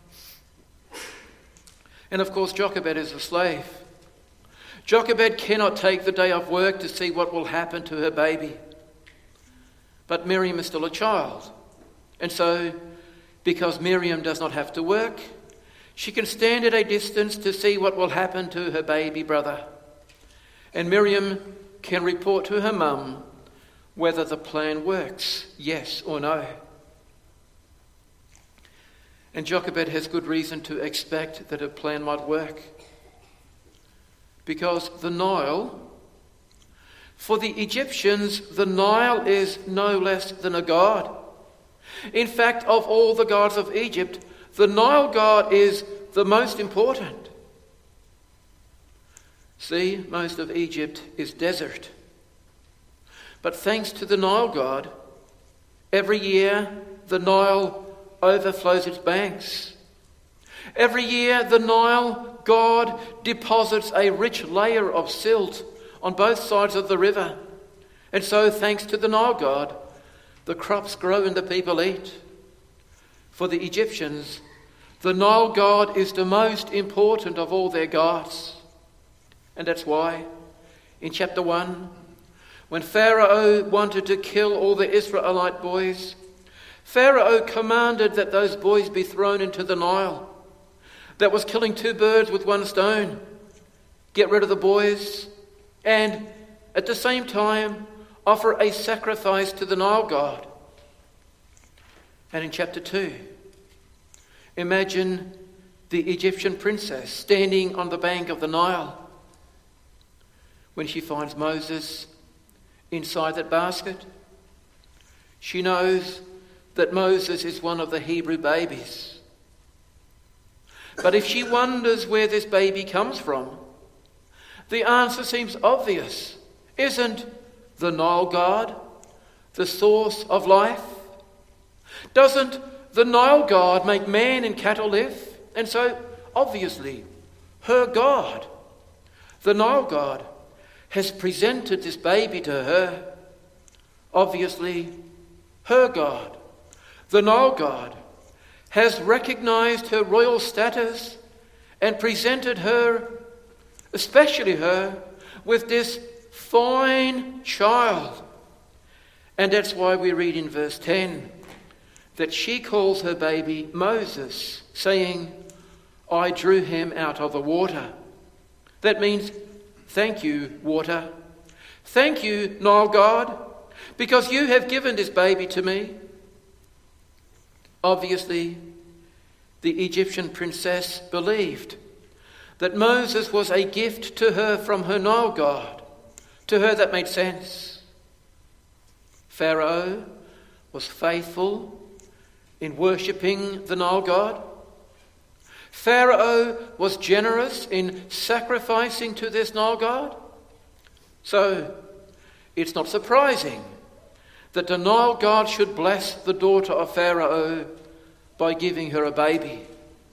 And of course, Jochebed is a slave. Jochebed cannot take the day off work to see what will happen to her baby. But Miriam is still a child. And so, because Miriam does not have to work, she can stand at a distance to see what will happen to her baby brother. And Miriam can report to her mum whether the plan works, yes or no. And Jochebed has good reason to expect that her plan might work. Because the Nile, for the Egyptians, the Nile is no less than a god. In fact, of all the gods of Egypt, the Nile god is the most important. See, most of Egypt is desert. But thanks to the Nile god, every year the Nile overflows its banks. Every year the Nile god deposits a rich layer of silt on both sides of the river. And so, thanks to the Nile god, the crops grow and the people eat. For the Egyptians, the Nile god is the most important of all their gods. And that's why, in chapter one, when Pharaoh wanted to kill all the Israelite boys, Pharaoh commanded that those boys be thrown into the Nile. That was killing two birds with one stone. Get rid of the boys and, at the same time, offer a sacrifice to the Nile god. And in chapter two, imagine the Egyptian princess standing on the bank of the Nile when she finds Moses inside that basket. She knows that Moses is one of the Hebrew babies. But if she wonders where this baby comes from, the answer seems obvious. Isn't the Nile god the source of life? Doesn't the Nile god make man and cattle live? And so, obviously, her God, the Nile god, has presented this baby to her. Obviously, her God, the Nile god, has recognized her royal status and presented her, especially her, with this fine child. And that's why we read in verse ten that she calls her baby Moses, saying, I drew him out of the water. That means, thank you, water. Thank you, Nile god, because you have given this baby to me. Obviously, the Egyptian princess believed that Moses was a gift to her from her Nile god. To her that made sense. Pharaoh was faithful in worshipping the Nile god. Pharaoh was generous in sacrificing to this Nile god. So it's not surprising that the Nile god should bless the daughter of Pharaoh by giving her a baby.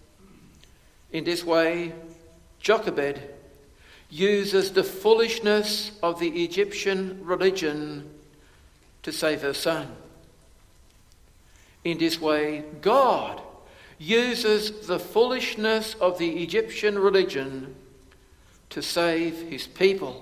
In this way, Jochebed uses the foolishness of the Egyptian religion to save her son. In this way, God uses the foolishness of the Egyptian religion to save his people.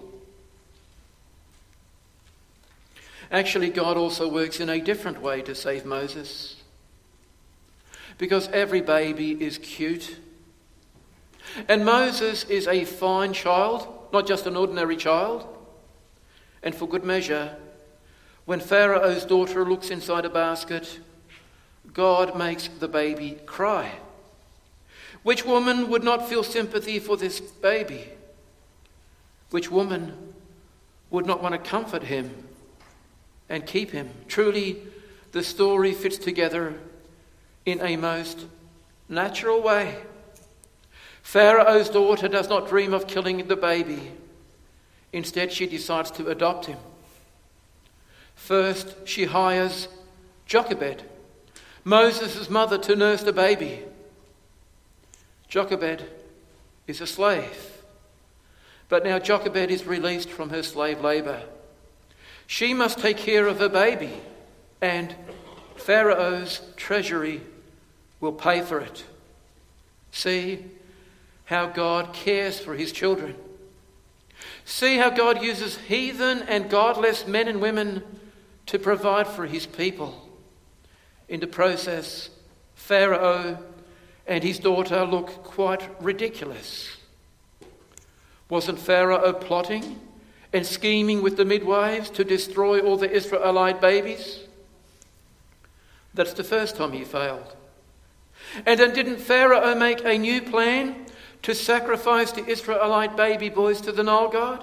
Actually, God also works in a different way to save Moses. Because every baby is cute. And Moses is a fine child, not just an ordinary child. And for good measure, when Pharaoh's daughter looks inside a basket, God makes the baby cry. Which woman would not feel sympathy for this baby? Which woman would not want to comfort him and keep him? Truly, the story fits together in a most natural way. Pharaoh's daughter does not dream of killing the baby. Instead, she decides to adopt him. First, she hires Jochebed, Moses' mother, to nurse the baby. Jochebed is a slave. But now Jochebed is released from her slave labour. She must take care of her baby, and Pharaoh's treasury will pay for it. See how God cares for his children. See how God uses heathen and godless men and women to provide for his people. In the process, Pharaoh and his daughter look quite ridiculous. Wasn't Pharaoh plotting and scheming with the midwives to destroy all the Israelite babies? That's the first time he failed. And then didn't Pharaoh make a new plan to sacrifice the Israelite baby boys to the Nile god?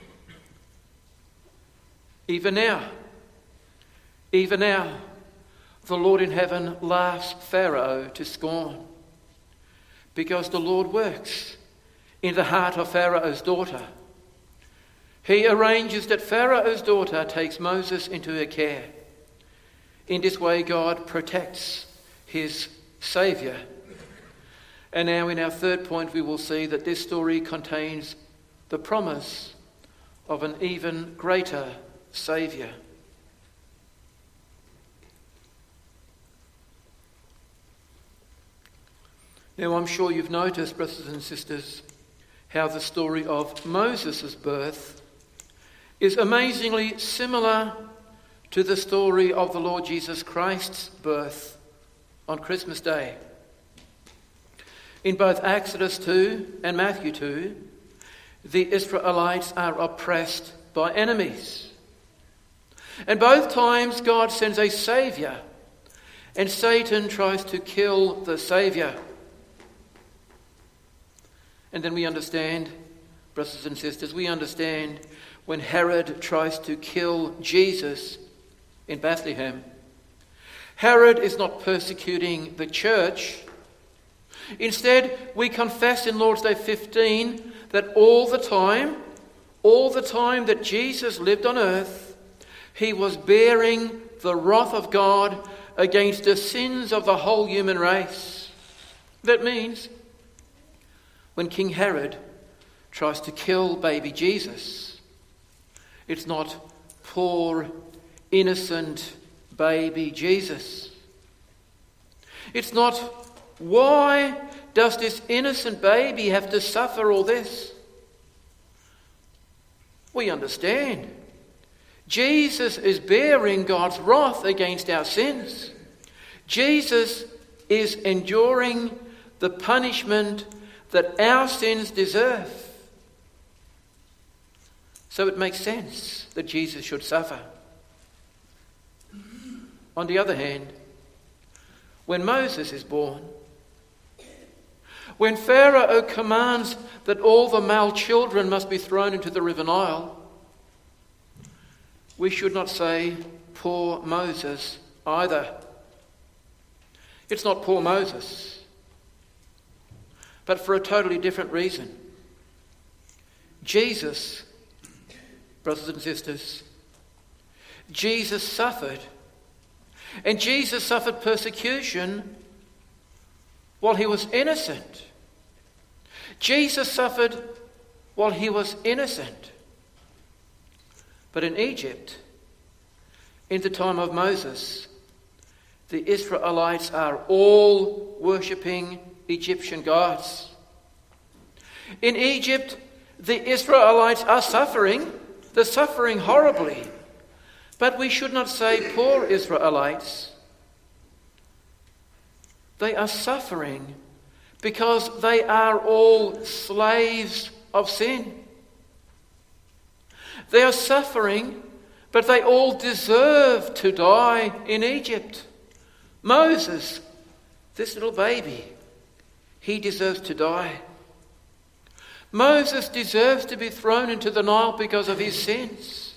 Even now, even now, the Lord in heaven laughs Pharaoh to scorn, because the Lord works in the heart of Pharaoh's daughter. He arranges that Pharaoh's daughter takes Moses into her care. In this way, God protects his Saviour. And now in our third point, we will see that this story contains the promise of an even greater Saviour. Now, I'm sure you've noticed, brothers and sisters, how the story of Moses' birth is amazingly similar to the story of the Lord Jesus Christ's birth on Christmas Day. In both Exodus two and Matthew two, the Israelites are oppressed by enemies. And both times God sends a saviour, and Satan tries to kill the saviour. And then we understand, brothers and sisters, we understand when Herod tries to kill Jesus in Bethlehem. Herod is not persecuting the church. Instead, we confess in Lord's Day fifteen that all the time, all the time that Jesus lived on earth, he was bearing the wrath of God against the sins of the whole human race. That means when King Herod tries to kill baby Jesus, it's not poor, innocent baby Jesus. It's not, why does this innocent baby have to suffer all this? We understand. Jesus is bearing God's wrath against our sins. Jesus is enduring the punishment that our sins deserve. So it makes sense that Jesus should suffer. On the other hand, when Moses is born, when Pharaoh commands that all the male children must be thrown into the river Nile, we should not say, poor Moses, either. It's not poor Moses, but for a totally different reason. Jesus, brothers and sisters, Jesus suffered. And Jesus suffered persecution while he was innocent. Jesus suffered while he was innocent. But in Egypt, in the time of Moses, the Israelites are all worshipping Egyptian gods. In Egypt, the Israelites are suffering. They're suffering horribly. But we should not say poor Israelites. They are suffering because they are all slaves of sin. They are suffering, but they all deserve to die in Egypt. Moses, this little baby, he deserves to die. Moses deserves to be thrown into the Nile because of his sins.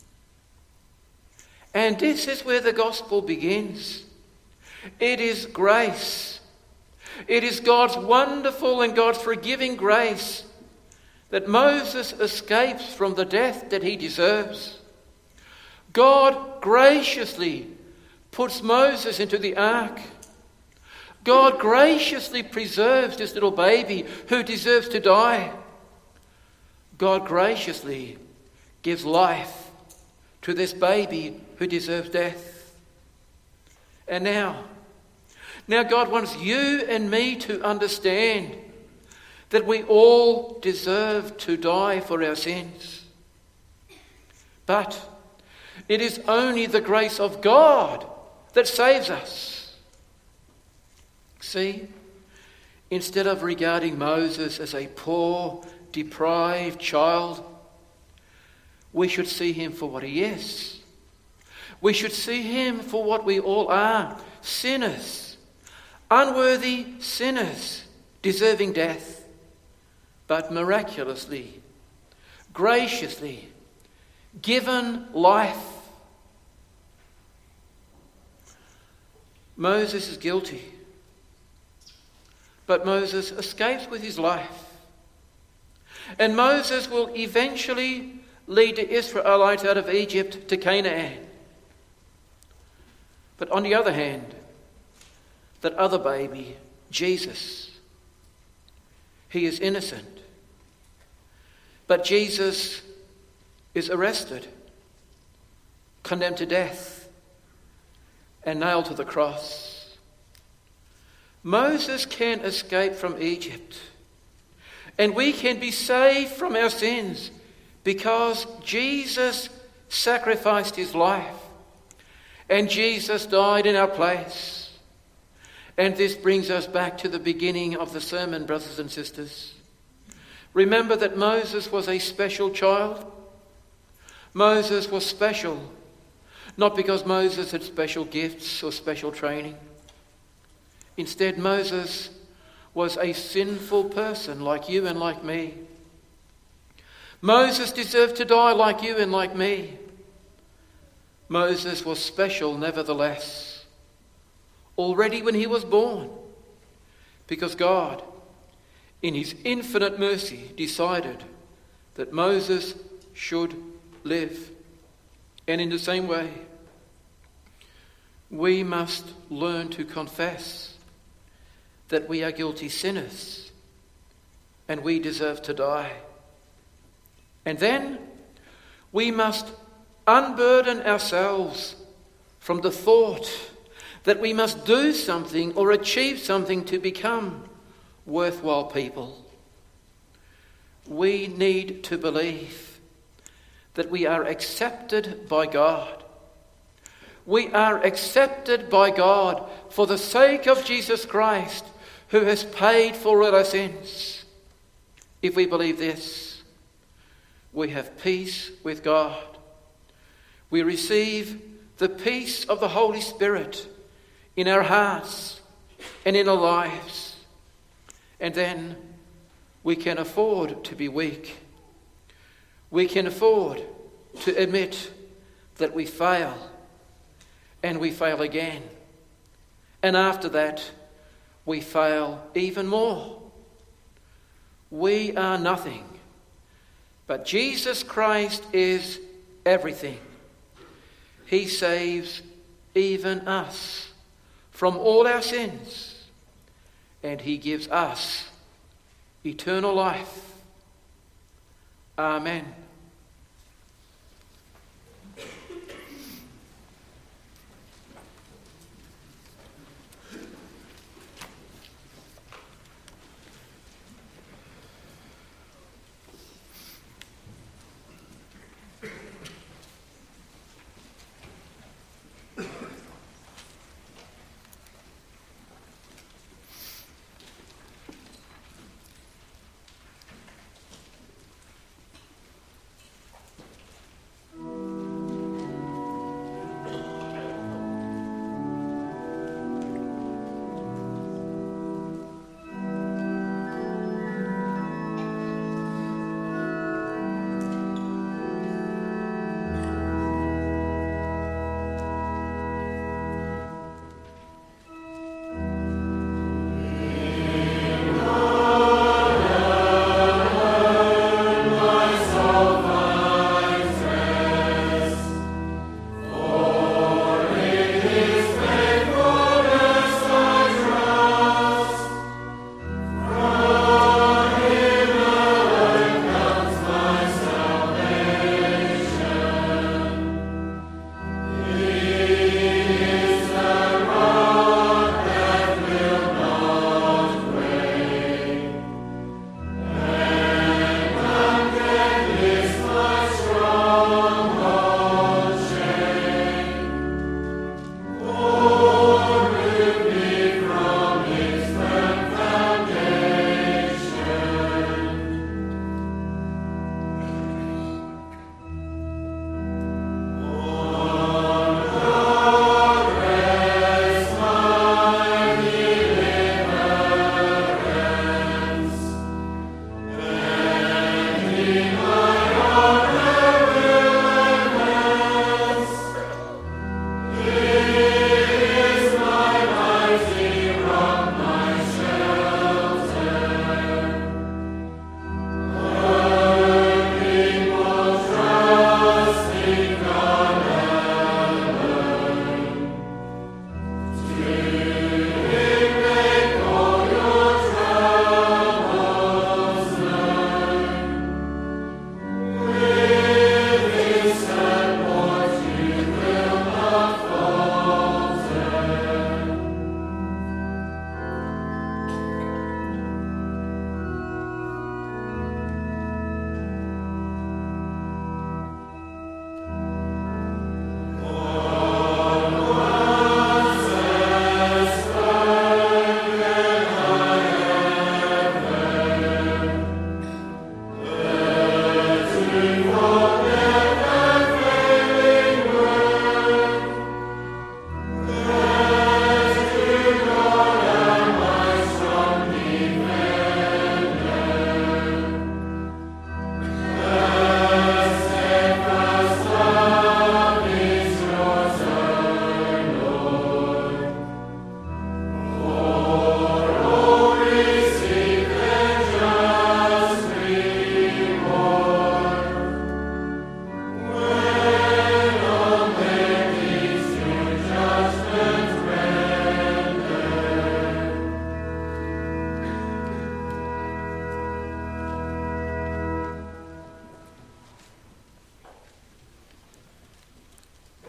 And this is where the gospel begins. It is grace. It is God's wonderful and God's forgiving grace that Moses escapes from the death that he deserves. God graciously puts Moses into the ark. God graciously preserves this little baby who deserves to die. God graciously gives life to this baby who deserves death. And now, now God wants you and me to understand that we all deserve to die for our sins. But it is only the grace of God that saves us. See, instead of regarding Moses as a poor, deprived child, we should see him for what he is. We should see him for what we all are, sinners, unworthy sinners, deserving death, but miraculously, graciously given life. Moses is guilty, but Moses escapes with his life. And Moses will eventually lead the Israelites out of Egypt to Canaan. But on the other hand, that other baby, Jesus, he is innocent. But Jesus is arrested, condemned to death, and nailed to the cross. Moses can escape from Egypt, and we can be saved from our sins because Jesus sacrificed his life and Jesus died in our place. And this brings us back to the beginning of the sermon, brothers and sisters. Remember that Moses was a special child. Moses was special, not because Moses had special gifts or special training. Instead, Moses was a sinful person like you and like me. Moses deserved to die like you and like me. Moses was special nevertheless, already when he was born, because God, in his infinite mercy, decided that Moses should live. And in the same way, we must learn to confess that we are guilty sinners and we deserve to die. And then we must unburden ourselves from the thought that we must do something or achieve something to become worthwhile people. We need to believe that we are accepted by God. We are accepted by God for the sake of Jesus Christ, who has paid for all our sins. If we believe this, we have peace with God. We receive the peace of the Holy Spirit in our hearts and in our lives. And then we can afford to be weak. We can afford to admit that we fail, and we fail again. And after that, we fail even more. We are nothing, but Jesus Christ is everything. He saves even us from all our sins, and he gives us eternal life. Amen.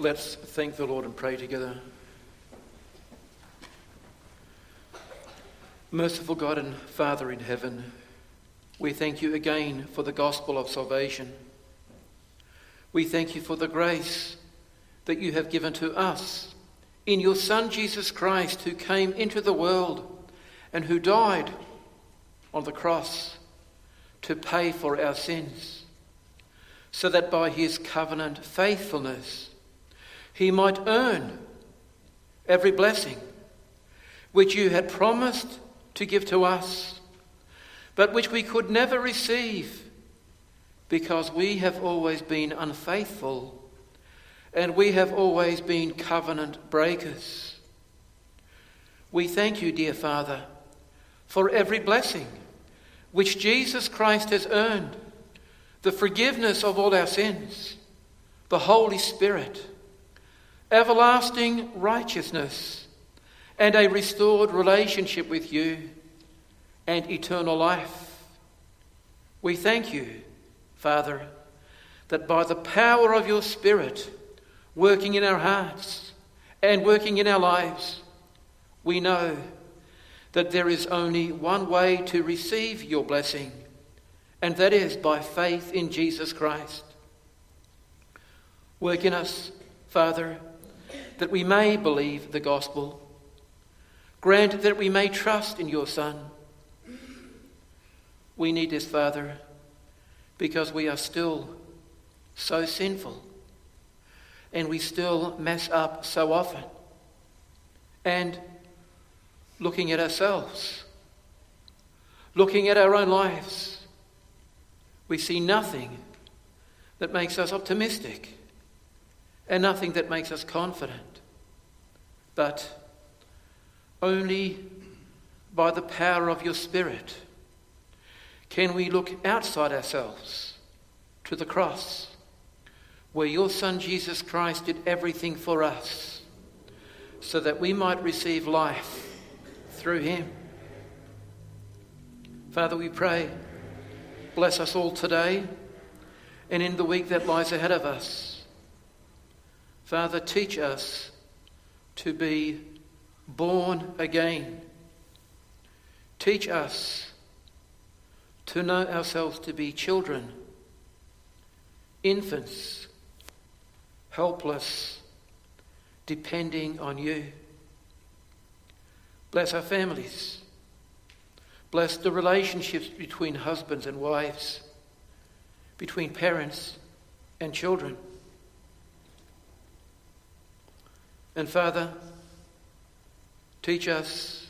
Let's thank the Lord and pray together. Merciful God and Father in heaven, we thank you again for the gospel of salvation. We thank you for the grace that you have given to us in your Son Jesus Christ, who came into the world and who died on the cross to pay for our sins, so that by his covenant faithfulness he might earn every blessing which you had promised to give to us, but which we could never receive because we have always been unfaithful and we have always been covenant breakers. We thank you, dear Father, for every blessing which Jesus Christ has earned, the forgiveness of all our sins, the Holy Spirit, everlasting righteousness, and a restored relationship with you, and eternal life. We thank you, Father, that by the power of your Spirit working in our hearts and working in our lives, we know that there is only one way to receive your blessing, and that is by faith in Jesus Christ. Work in us, Father, that we may believe the gospel. Grant that we may trust in your Son. We need this, Father, because we are still so sinful and we still mess up so often. And looking at ourselves, looking at our own lives, we see nothing that makes us optimistic and nothing that makes us confident, but only by the power of your Spirit can we look outside ourselves to the cross, where your Son Jesus Christ did everything for us, so that we might receive life through him. Father, we pray, bless us all today and in the week that lies ahead of us. Father, teach us to be born again. Teach us to know ourselves to be children, infants, helpless, depending on you. Bless our families. Bless the relationships between husbands and wives, between parents and children. And Father, teach us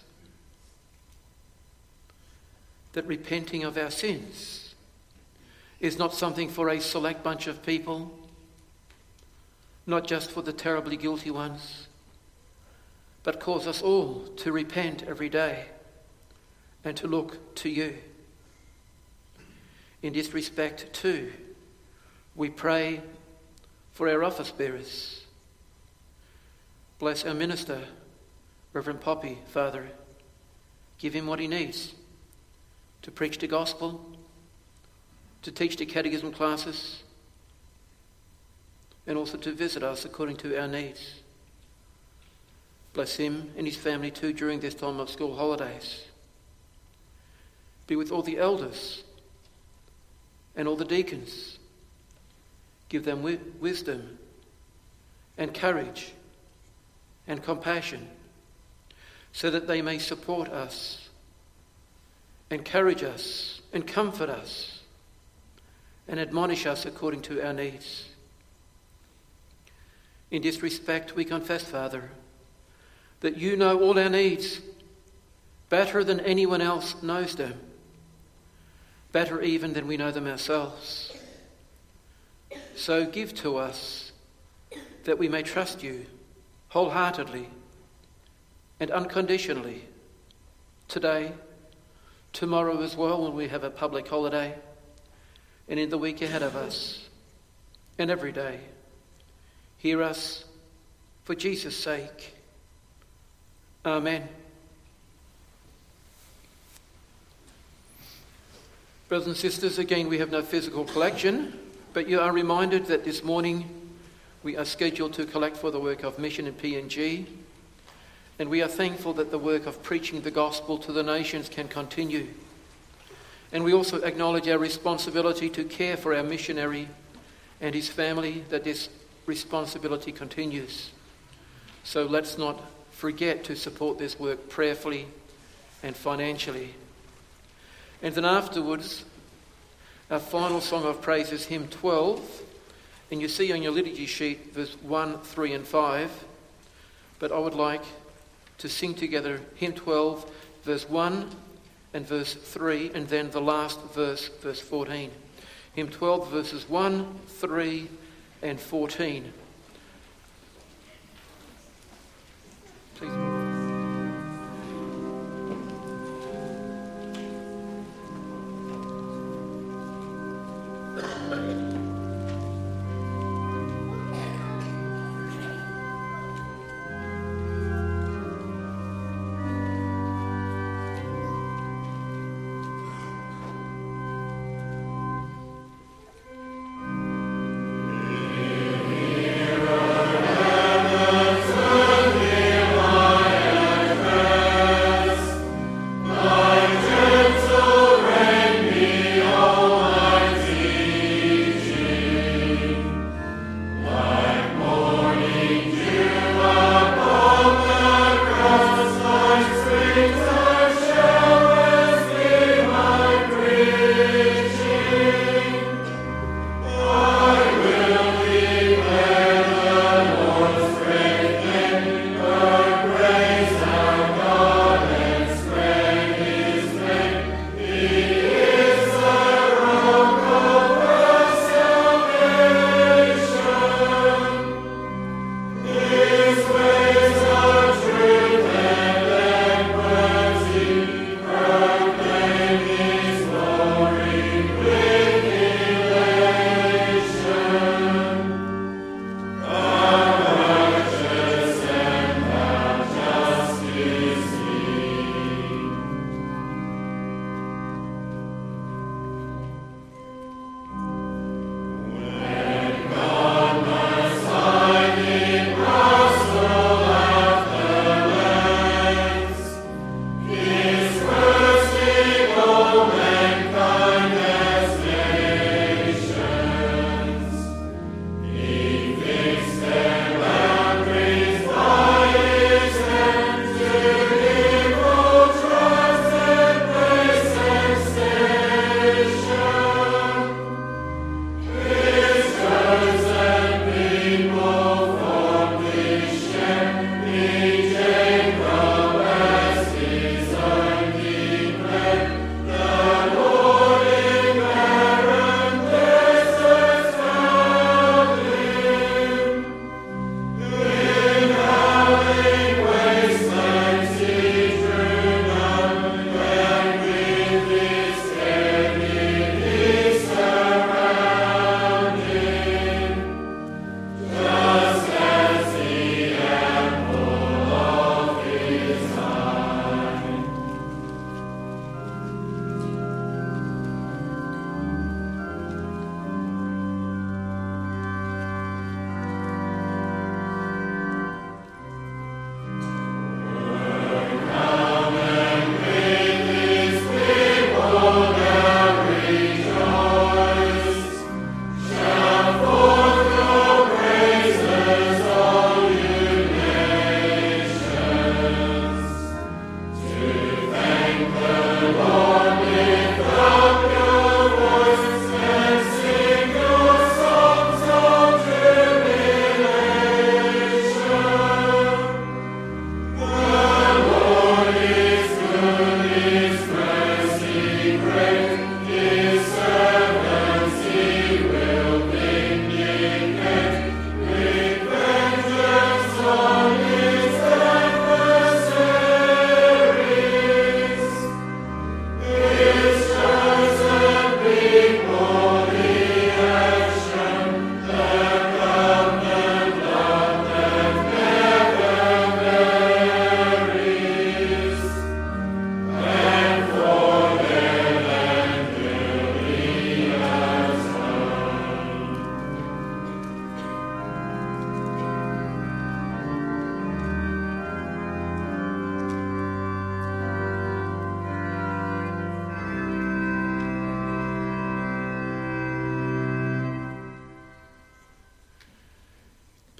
that repenting of our sins is not something for a select bunch of people, not just for the terribly guilty ones, but cause us all to repent every day and to look to you. In this respect, too, we pray for our office bearers. Bless our minister, Reverend Poppy, Father. Give him what he needs to preach the gospel, to teach the catechism classes, and also to visit us according to our needs. Bless him and his family too during this time of school holidays. Be with all the elders and all the deacons. Give them wi- wisdom and courage and compassion, so that they may support us, encourage us, and comfort us, and admonish us according to our needs. In this respect, we confess, Father, that you know all our needs better than anyone else knows them, better even than we know them ourselves. So give to us that we may trust you wholeheartedly and unconditionally today, tomorrow as well when we have a public holiday, and in the week ahead of us, and every day. Hear us for Jesus' sake. Amen. Brothers and sisters, again we have no physical collection, but you are reminded that this morning We are scheduled to collect for the work of mission in P N G, and we are thankful that the work of preaching the gospel to the nations can continue. And we also acknowledge our responsibility to care for our missionary and his family, that this responsibility continues. So let's not forget to support this work prayerfully and financially. And then afterwards, our final song of praise is hymn twelve, and you see on your liturgy sheet verse one, three and five, but I would like to sing together hymn twelve, verse one and verse three, and then the last verse, verse fourteen. Hymn twelve, verses one, three and fourteen. Please. Amen.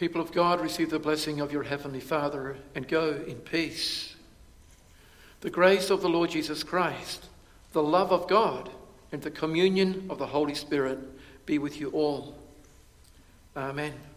People of God, receive the blessing of your Heavenly Father and go in peace. The grace of the Lord Jesus Christ, the love of God, and the communion of the Holy Spirit be with you all. Amen.